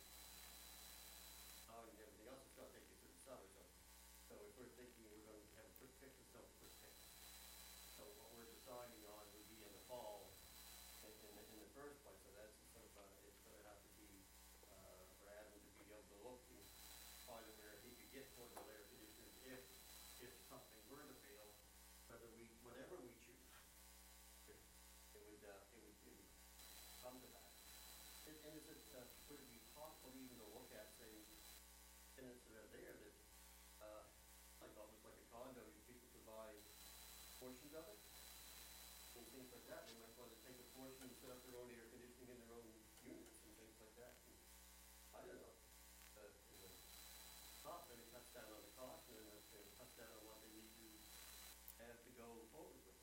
Uh, and everything else is gonna take you through the summer, so, so if we're thinking we're gonna have a quick fix, it's not a quick fix. So what we're deciding on would be in the fall, in, in the, in the first place, so that's sort of, uh, it's gonna have to be, uh, for Adam to be able to look and find out where he could get portable air conditioners if, if something were to fail, whether we, whatever we choose. It it would, uh, it would, it would come to that. And, and is it, uh, would it be possible even to look at, say, tenants that are there that, uh, like almost like a condo, you people could buy portions of it? And things like that, they might want to take a portion and set up their own air conditioning in their own units and things like that. And I don't know, uh, you know, cost, then it cuts down on the cost, and then it it cuts down on what they need to have to go forward with.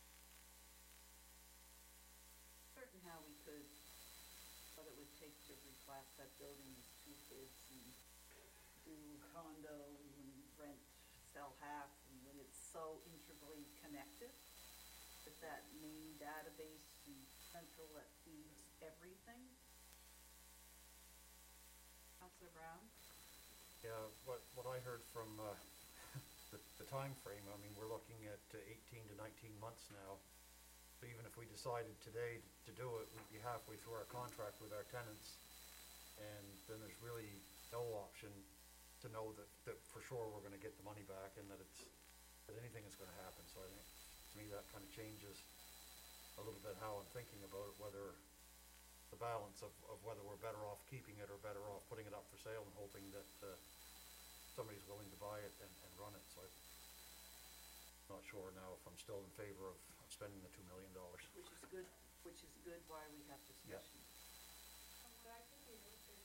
Certain how we could, what it would take to reclass that building as two bids and do condos and rent, sell half, and when it's so integrally connected with that main database and central that feeds everything. Counselor Brown? Yeah, what, what I heard from, uh, the, the timeframe, I mean, we're looking at uh, eighteen to nineteen months now. So even if we decided today to do it, we'd be halfway through our contract with our tenants. And then there's really no option to know that, that for sure we're gonna get the money back and that it's, that anything is gonna happen. So I think, to me, that kind of changes a little bit how I'm thinking about it, whether the balance of, of whether we're better off keeping it or better off putting it up for sale and hoping that, uh, somebody's willing to buy it and, and run it. So I'm not sure now if I'm still in favor of, of spending the two million dollars. Which is good, which is good why we have discussion. So what I can do is,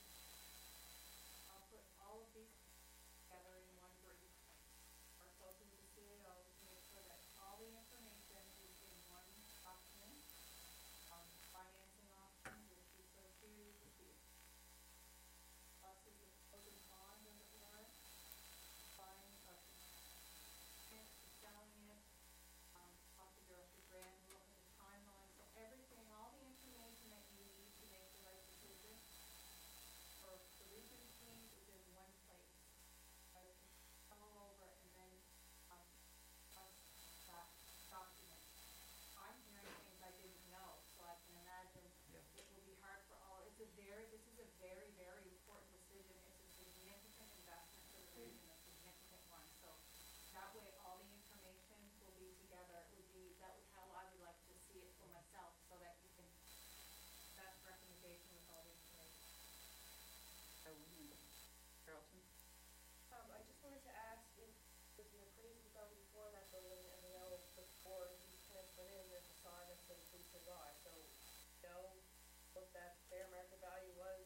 I'll put all of these together in one brief, or spoken with the C A O to make sure that all the information is in one document. Um, financing options, if you so choose, the pluses and pros and cons, as it were, buying of it, selling it, um, talk to Director Grant, look at the timeline, so everything, all the information that you need to make the right decision for the Region Queens is in one place. I can go over and then, um, trust that document. I'm hearing things I didn't know, so I can imagine Yeah. it will be hard for all, it's a very, this is a very, very important decision, it's a significant investment for the region, a significant one, so that way all the information will be together, it would be, that was how I would like to see it for myself, so that you can, best recommendation with all the information. So, Carlton? Um, I just wanted to ask if there's an appraisal done before that building, and I know before these tenants went in, there's a sign that says please survive, so know what that fair market value was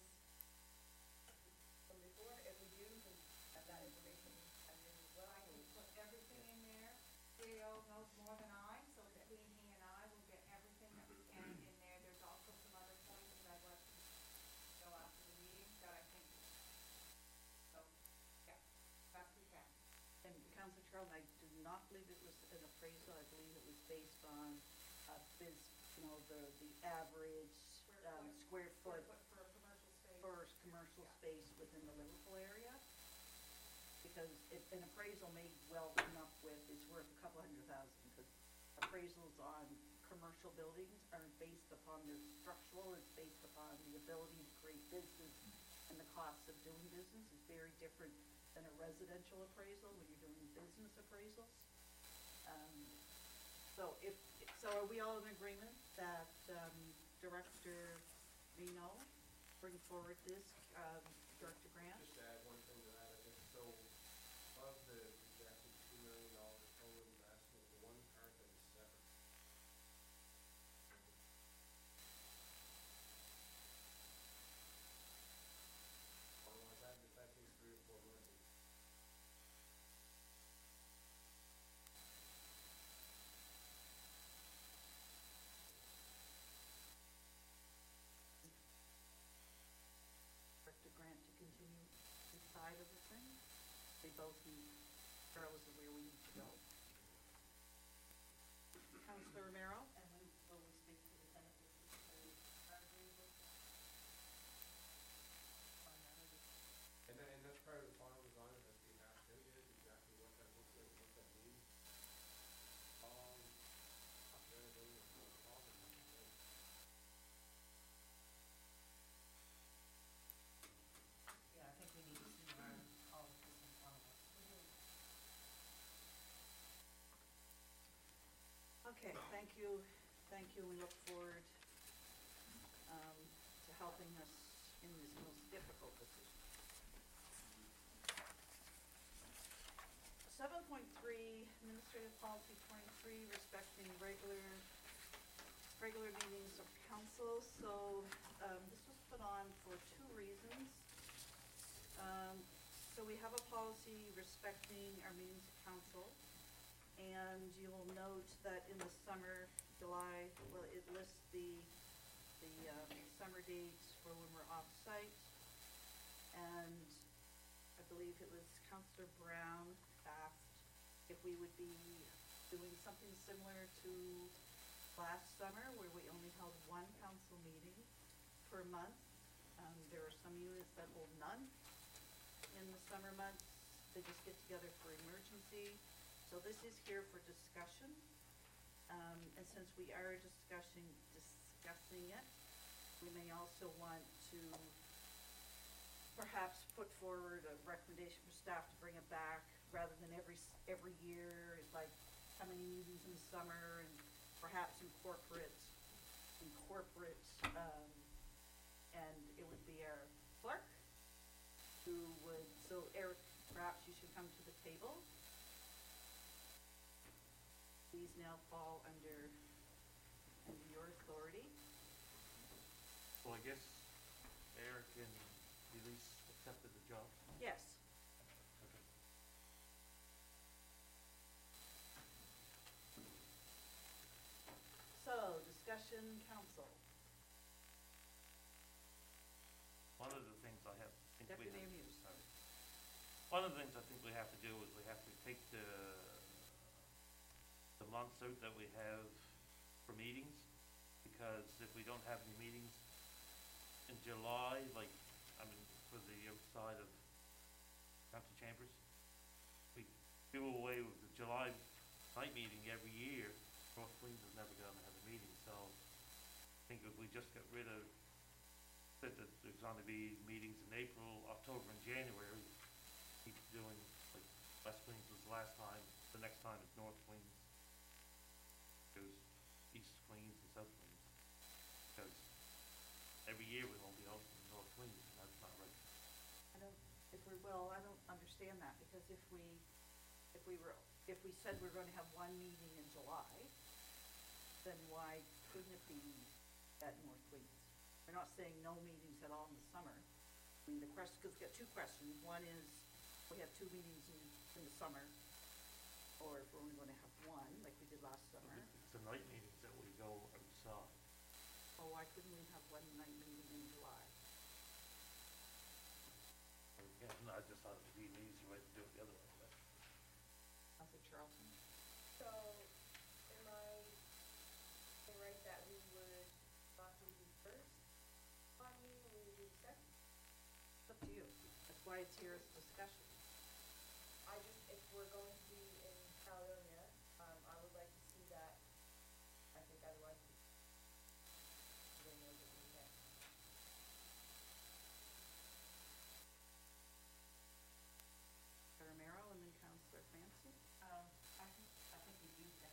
from before, if we do, can have that information added in as well. I can put everything in there, C A O knows more than I, so between he and I will get everything that we can in there, there's also some other points that I'd like to go after the meeting that I think, so, yeah, best we can. And Councillor Charlton, I do not believe it was an appraisal, I believe it was based on, uh, biz, you know, the, the average, Square um, foot. square foot For, for a commercial space. for commercial Yeah. space within the Liverpool area. Because it, an appraisal may well come up with, it's worth a couple hundred thousand, because appraisals on commercial buildings aren't based upon their structural, it's based upon the ability to create business, and the cost of doing business is very different than a residential appraisal when you're doing business appraisals. Um, so if, so are we all in agreement that, um, Director Reno bring forward this, um, Director Grant? Just to add one thing to that, I think, so of the projected two million dollar total investment, the one part that is separate. Otherwise, that, that takes three or four months. Director Grant to continue his side of the thing? They both need, regardless of where we need to go. Councillor Romero? And we, will we speak to the tenant this is very agreeable? On that, or just- And that, and that's part of the final design that has to be hashed out yet, exactly what that looks like, what that means. Um, not really, really, it's not a problem, like I said. Yeah, I think we need to see our, all of this in front of us. Okay, thank you, thank you, we look forward, um, to helping us in this most difficult decision. Seven point three, Administrative Policy twenty-three, respecting regular, regular meetings of council, so, um, this was put on for two reasons. Um, so we have a policy respecting our meetings of council, and you will note that in the summer, July, well, it lists the, the, um, summer dates for when we're off-site. And I believe it was Councillor Brown asked if we would be doing something similar to last summer, where we only held one council meeting per month. Um, there are some units that hold none in the summer. summer months, they just get together for emergency. So this is here for discussion. Um, and since we are discussing, discussing it, we may also want to perhaps put forward a recommendation for staff to bring it back rather than every, s- every year, like how many meetings in the summer, and perhaps incorporate, incorporate, um, and it would be our clerk who would, so Eric, perhaps you should come to the table. These now fall under, under your authority. Well, I guess Eric and Elise accepted the job. Yes. Okay. So, discussion council. One of the things I have, think we Deputy have, Mayor Muse. sorry. One of the things I think we have to do is we have to take the, the months out that we have for meetings, because if we don't have any meetings in July, like, I mean, for the outside of council chambers, we do away with the July night meeting every year, North Queens is never gonna have a meeting, so I think if we just get rid of, that that there's gonna be meetings in April, October, and January, keep doing, like, West Queens was the last time, the next time is North Queens, goes East Queens and South Queens, because every year we won't be open in North Queens, and that's not right. I don't, if we will, I don't understand that, because if we, if we were, if we said we're gonna have one meeting in July, then why couldn't it be at North Queens? We're not saying no meetings at all in the summer. I mean, the question, because we got two questions. One is, we have two meetings in, in the summer, or if we're only gonna have one, like we did last summer. It's the night meetings that we go outside. Or why couldn't we have one night meeting in July? Yeah, no, I just thought it would be an easy way to do it the other way, but. Councilor Charlton? So, am I, am I right that we would not do the first on meeting, we would do the second? It's up to you. That's why it's here as discussion. I just, if we're going to be in Caledonia, um, I would like to see that, I think otherwise, they know that we can. Romero and then Councilor Clancy? Um, I think, I think we do that.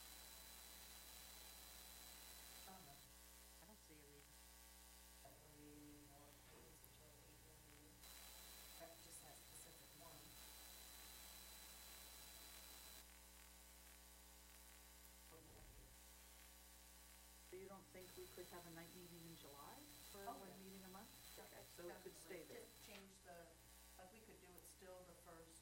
Um, I don't see a reason. that way, North Queens until April meeting, that just that specific one. So you don't think we could have a night meeting in July for Oh, one yeah. meeting a month? Okay, so it could stay there. Just change the, like, we could do it still the first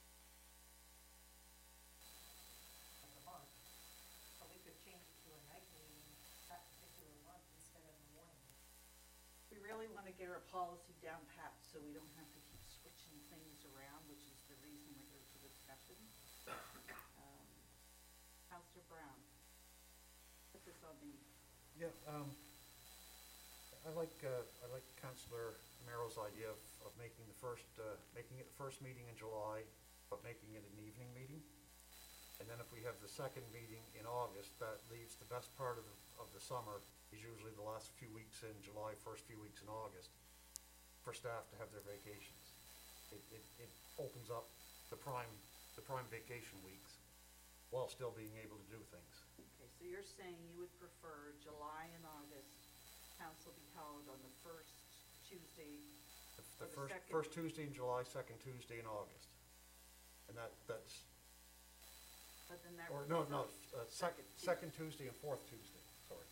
of the month, but we could change it to a night meeting that particular month instead of the morning. We really want to get our policy down pat, so we don't have to keep switching things around, which is the reason we're here for discussion. Um, Councilor Brown, put this on me. Yeah, um, I like, uh, I like Councillor Merrill's idea of, of making the first, uh, making it the first meeting in July, but making it an evening meeting. And then if we have the second meeting in August, that leaves the best part of the, of the summer is usually the last few weeks in July, first few weeks in August, for staff to have their vacations. It, it, it opens up the prime, the prime vacation weeks while still being able to do things. Okay, so you're saying you would prefer July and August, council be held on the first Tuesday, The- Or The the first, second- first Tuesday in July, second Tuesday in August. And that, that's, but then that. or would no, be no, the uh, second, Tuesday. second Tuesday and fourth Tuesday, sorry.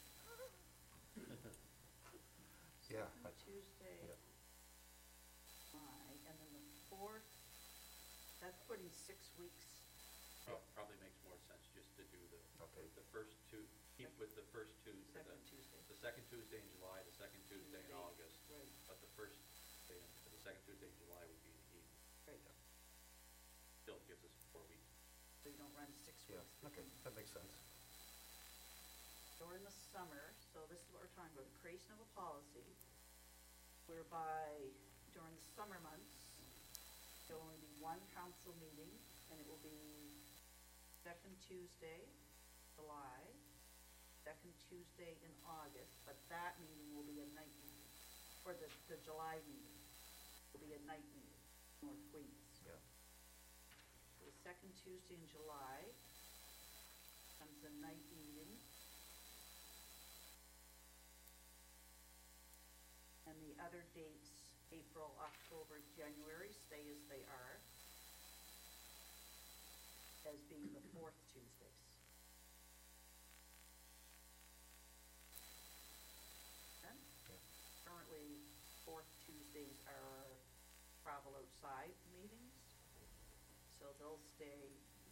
Yeah, Second I- Tuesday, yeah. July, and then the fourth, that's putting six weeks. Prob- Probably makes more sense just to do the, Okay. the first two, keep with the first Tuesday, Second the, Tuesday. the second Tuesday in July, the second Tuesday in Tuesday, August. right. But the first, day in- the second Tuesday in July would be in the evening. Right, Still gives us four weeks. so you don't run six Yeah, weeks. okay, between. that makes sense. During the summer, so this is what we're talking about, the creation of a policy whereby during the summer months, there will only council meeting, and it will be second Tuesday, July, second Tuesday in August, but that meeting will be a night meeting, or the, the July meeting will be a night meeting, North Queens. Yeah. So the second Tuesday in July comes a night meeting. And the other dates, April, October, January, stay as they are, as being the fourth Tuesdays. Okay? Yeah. Currently, fourth Tuesdays are travel outside meetings, so they'll stay,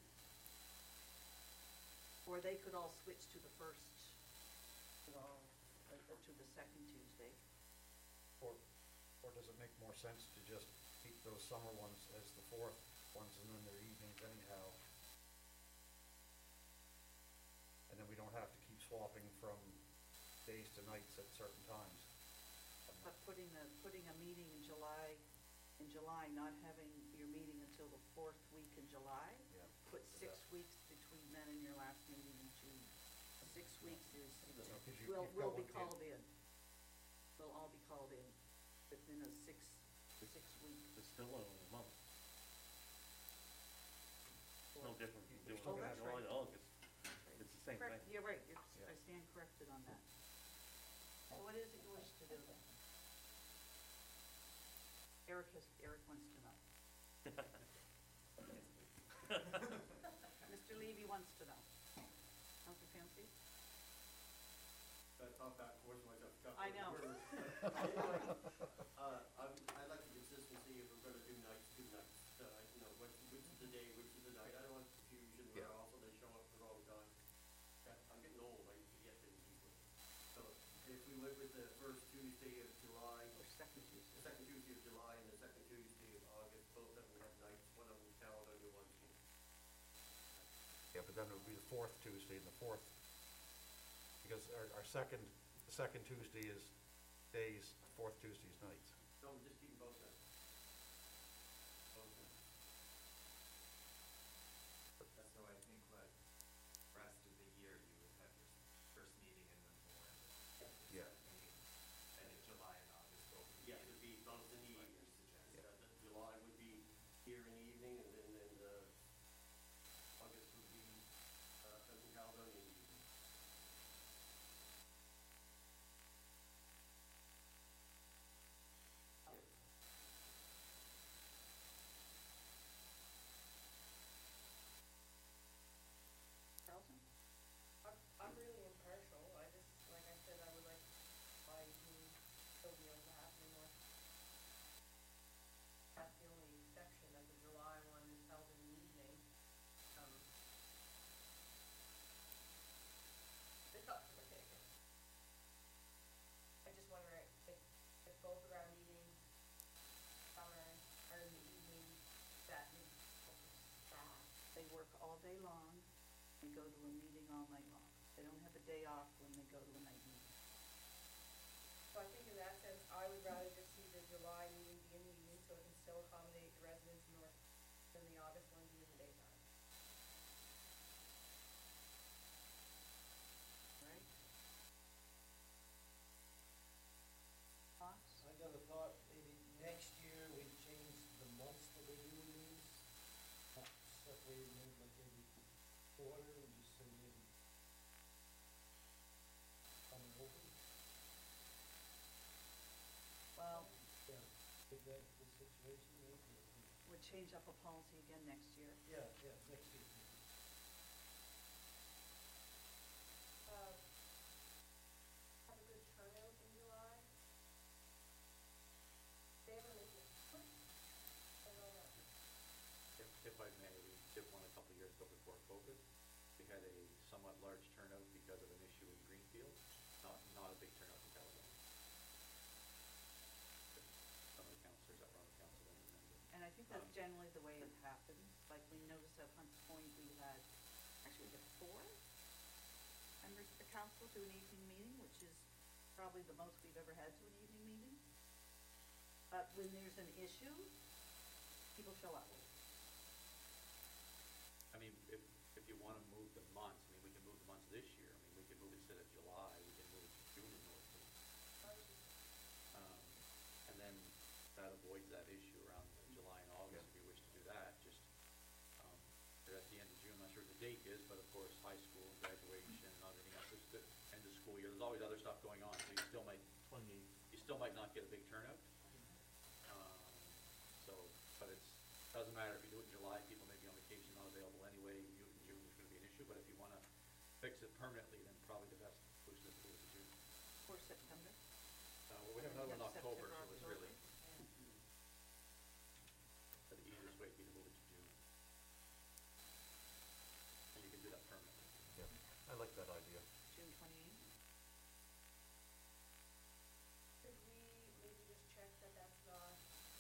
or they could all switch to the first, well, uh, uh, to the second Tuesday. Or, or does it make more sense to just keep those summer ones as the fourth ones and then their evenings anyhow? And then we don't have to keep swapping from days to nights at certain times. But putting a, putting a meeting in July, in July, not having your meeting until the fourth week in July, Yeah. put six weeks between then and your last meeting in June. Six weeks is, So, 'cause you- we'll, you've we'll got be one kid. called in. We'll all be called in within a six, six week. It's still only a month. It's no different from doing Oh, it that's July right. to August. It's the same Correct, thing. you're right, it's, Yeah. I stand corrected on that. So what is it you wish to do? Eric has, Eric wants to know. Mister Levy wants to know. Council Fancy? I thought back, forced myself. to cut I the know. word. Anyway, uh, I'm, I like the consistency, if we're gonna do nights, do nights. Uh, you know, which, which is the day, which is the night, I don't want confusion where Yeah. also they show up at the wrong time. That- I'm getting old, I forget things easily. So if we went with the first Tuesday of July, Or second Tuesday? the second Tuesday of July and the second Tuesday of August, both of them have nights, one of them calendar, new one's. Yeah, but then it would be the fourth Tuesday and the fourth, because our, our second, the second Tuesday is days, fourth Tuesday is nights. So I'm just keeping both nights. Both nights. So I think what rest of the year you would have your s- first meeting in the morning. Yeah. And in July and August both would be Yeah, in it'd be both in the what evening. you're suggesting. Yeah, the July would be here in the evening, and then, then, uh, August would be, uh, in Caledonia in the evening. Carlton? I'm, I'm really impartial, I just, like I said, I would like my evening still be able to happen in North. That's the only exception, that the July one is held in the evening, um. It's not for the taking. I just wonder if, if both of our meetings, summer, are in the evening, that maybe also staff. They work all day long, they go to a meeting all night long. They don't have a day off when they go to a night meeting. So I think in that sense, I would rather just see the July meeting be in the evening, so it can still accommodate the residents north, than the August one be in the daytime. Right? Thoughts? I got a thought, maybe next year we change the months that we're doing these, not separate them like every quarter, and just say maybe coming open. Well, Yeah, if that's the situation, maybe. we'll change up a policy again next year. Yeah, yeah, next year. Uh, have a good turnout in July. They ever make it quick? I don't know. If, if I may, we did one a couple of years ago before COVID. We had a somewhat large turnout because of an issue in Greenfield, not, not a big turnout in Caledonia. Some of the councillors that were on the council then remember. And I think that's Um, generally the way it happens. Like we noticed at Hunts Point, we had, actually we had four members of the council to an evening meeting, which is probably the most we've ever had to an evening meeting. But when there's an issue, people show up. move it instead of July, we can move it to June in Northwood. Um, and then that avoids that issue around the July and August, if you wish to do that, just, um, they're at the end of June, I'm not sure what the date is, but of course, high school, graduation, and everything else, it's the end of school year, there's always other stuff going on, so you still might, Twenty-eight. you still might not get a big turnout. Um, so, but it's, doesn't matter, if you do it in July, people may be on vacation, not available anyway, you, June is gonna be an issue, but if you wanna fix it permanently, then probably the best solution is to move it to June. For September. Uh, well, we have another one in Yeah, October, September, so it's October. really, but the easiest way would be to move it to June. And you can do that permanently. Yeah, I like that idea. June twenty-eighth. Could we maybe just check that that's not,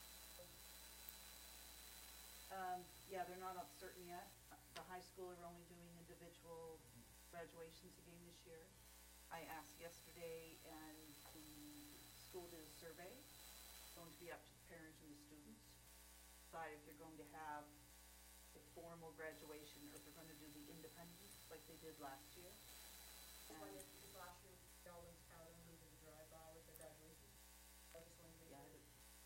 Um, yeah, they're not up certain yet. The high school are only doing individual graduations again this year. I asked yesterday, and the school did a survey. It's going to be up to the parents and the students. Decide if they're going to have a formal graduation or if they're gonna do the independence like they did last year. when And, it, because last year, Darwin's Powder moved to the drive-by with the graduation? I just wanted to make yeah, sure.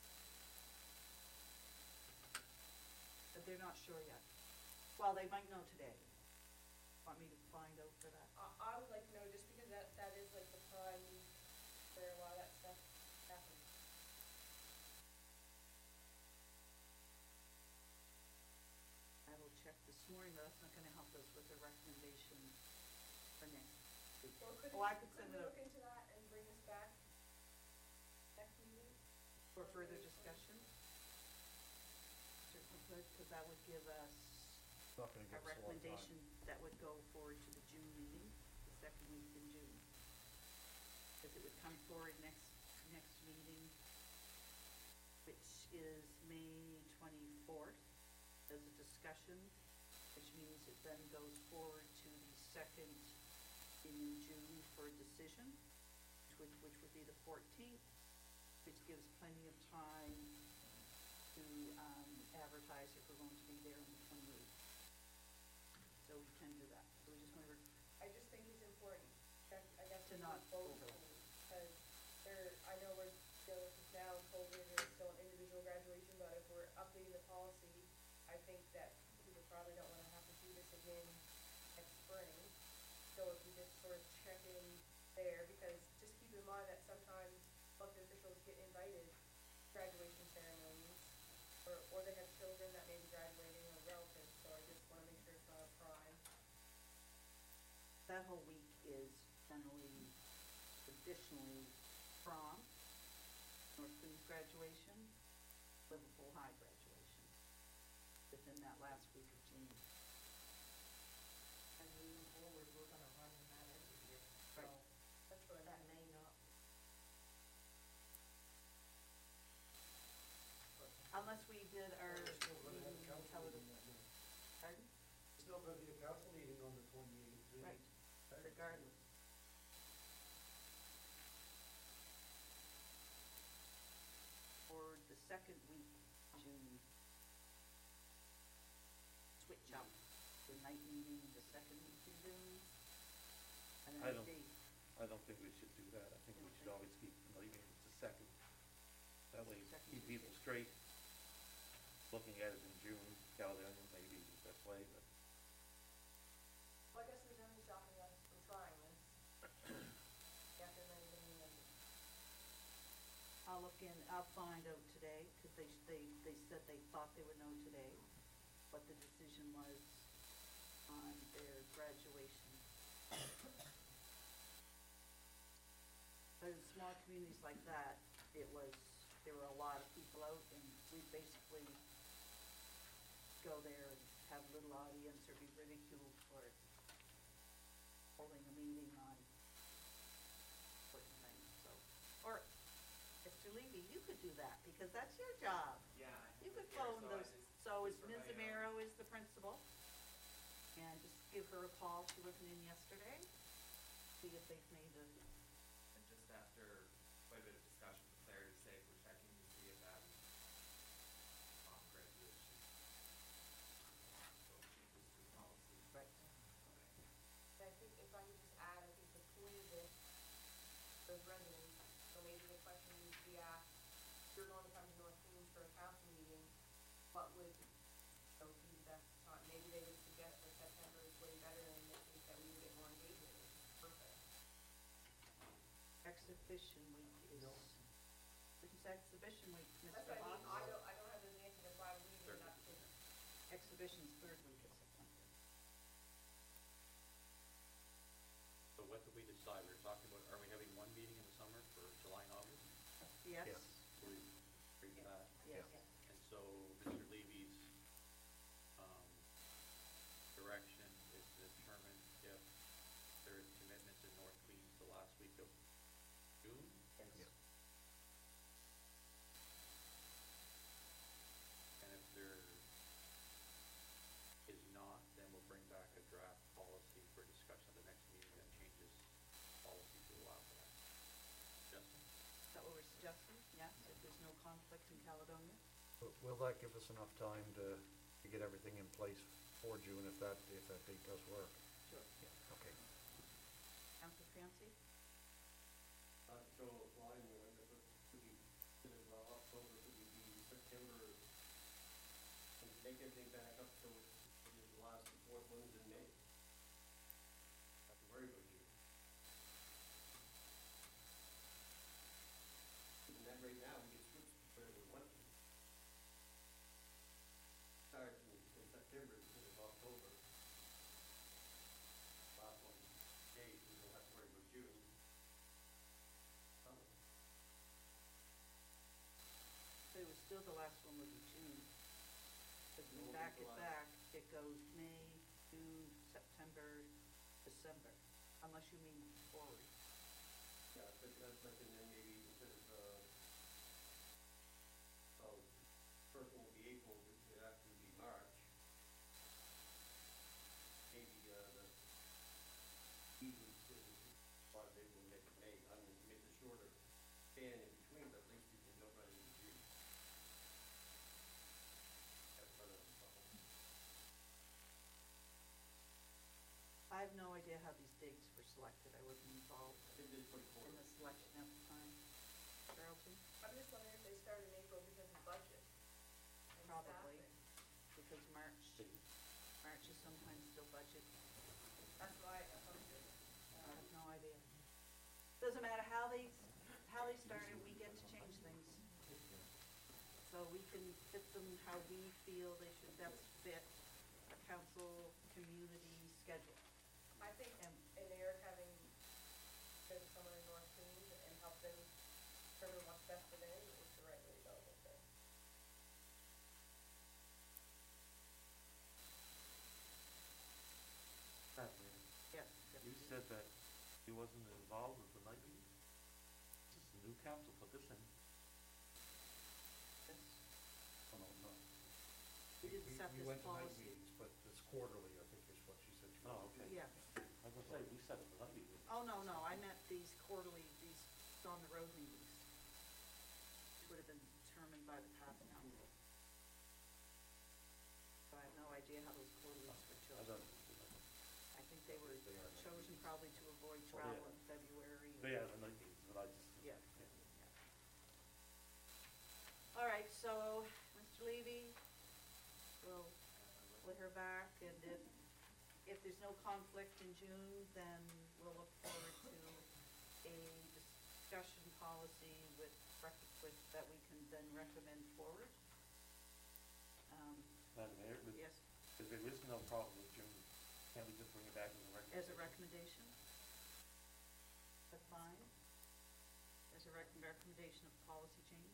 but they're not sure yet. Well, they might know today. Want me to find out for that? I, I would like to know, just because that, that is like the prime week where a lot of that stuff happens. I will check this morning, but that's not gonna help us with the recommendation for next week. Or could Oh, we, I could could send we it look out into that and bring this back next meeting? for further discussion. Certainly could, because that would give us It's not gonna a give us a lot of time. recommendation that would go forward to the June meeting, the second week in June. Because it would come forward next, next meeting, which is May twenty-fourth, as a discussion, which means it then goes forward to the second in June for a decision, which, which would be the fourteenth, which gives plenty of time to, um, advertise if we're going to be there on the twenty-eighth. So we can do that. So we just want to, I just think it's important, check, I guess, To to not not both overlap. schools, because there, I know we're dealing with this now, COVID, there's still an individual graduation, but if we're updating the policy, I think that people probably don't wanna have to do this again next spring. So if we just sort of check in there, because just keep in mind that sometimes elected officials get invited to graduation ceremonies, or, or they have children that may be graduating or relatives, so I just wanna make sure it's not a prime. that whole week is generally, traditionally, prom, North Queens graduation, Liverpool High graduation, within that last week of June. And moving forward, we're gonna run that every year, so Right. That's what I that meant. may not. Unless we did our We're still gonna have a meeting council television. meeting that night. Pardon? Still gonna be a council meeting on the twenty-eighth. too. Right, regardless. For the second week, June, switch up the night meeting, the second week in June. And I then don't- the, I don't think we should do that. I think we should always keep the night meetings the second. That way, Second keep Tuesday. people straight. Looking at it in June, calendar maybe the best way, but Well, I guess there's nothing stopping us from trying this. After many, many, many. I'll look in, I'll find out today, because they, they, they said they thought they would know today what the decision was on their graduation. But in small communities like that, it was, there were a lot of people out, and we basically go there and have little audience or be ridiculed for holding a meeting on certain things, so. Or, Mister Levy, you could do that, because that's your job. Yeah. You could Here, phone so I those, just- so is just for Miz my, uh, Amaro is the principal. And just give her a call, she wasn't in yesterday, see if they've made a, And just after quite a bit of discussion with Clarity's sake, we're checking to see if that um, graduation. So changes to the policy. right. Okay. And I think if I could just add, I think the exhibition week is, No. when's exhibition week, That's Mister what I mean, Hawes? I don't, I don't have the answer, that's why I'm leaving it up to. Exhibition's third week of September. So what did we decide? We were talking about, are we having one meeting in the summer for July and August? Yes? Yes. So we agreed to that. Yes. And so Mister Levy's, um, direction is to determine if there's commitments in North Queens the last week of June. Yes. Yeah. And if there is not, then we'll bring back a draft policy for discussion at the next meeting that changes policy to allow for that. Justin? Is that what we're suggesting? Yes, if there's no conflict in Caledonia? But will that give us enough time to, to get everything in place for June if that, if that date does work? Sure. Yeah, okay. Councillor Fancy? Uh, so line, when it was, could be, could it, well, October, could we be September, and make everything back up so it's, it is the last, the fourth one's in May? Have to worry about you. And that right now, we get switched where we want to. Start in, in September instead of October. Last one, May, we don't have to worry about June. Summer. So it was still the last one would be June. Because we What was back the it last? back, it goes May, June, September, December, unless you mean forward. Yeah, but that's like, and then maybe instead of, uh, oh, first one will be April, it would actually be March. Maybe, uh, the E weeks, uh, five days will make it May, I mean, make a shorter span in between, but at least you can go right into June. That's part of the problem. I have no idea how these dates were selected. I wasn't involved It is pretty in cool. the selection at the time. Charlton? I'm just wondering if they start in April because of budget and Probably. staffing. Because March, March is sometimes still budget. That's why I assumption. I have no idea. Doesn't matter how they, how they started, we get to change things. So we can fit them how we feel they should best fit a council community schedule. I think, And and Eric having been someone in North Queens and help them determine what's best for them is the right way to go with it. Pat, man, yes, you said that he wasn't involved with the night meeting? This is the new council put this in. yes. Oh, no, no. We didn't set We this went to night policy. meetings, but it's quarterly, I think is what she said. she Oh, wanted to okay. do. Yeah. I was gonna say, we set up the night meeting. Oh, no, no, I meant these quarterly, these on the road meetings. Which would have been determined by the past council. So I have no idea how those quarterlies were I chosen. don't, I think they were They are. chosen probably to avoid Oh, travel yeah. in February. but yeah, the night meetings, but I just. Yeah. All right, so, Mister Levy, we'll let her back, and if, if there's no conflict in June, then we'll look forward to a discussion policy with, rec- with, that we can then recommend forward. Um, Madam Mayor, with- yes, if there is no problem with June, can't we just bring it back as a recommendation? as a recommendation? That's fine? As a rec- recommendation of policy change?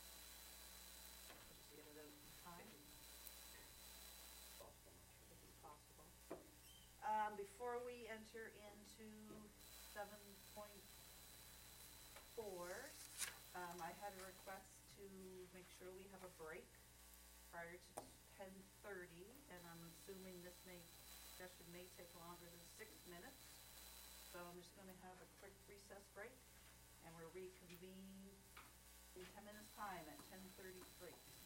Just get it out in time. Possible, not sure. If it's possible. Um, before we enter into seven point four, um, I had a request to make sure we have a break prior to ten thirty, and I'm assuming this may, session may take longer than six minutes. So I'm just gonna have a quick recess break, and we'll reconvene in ten minutes' time at ten thirty-three.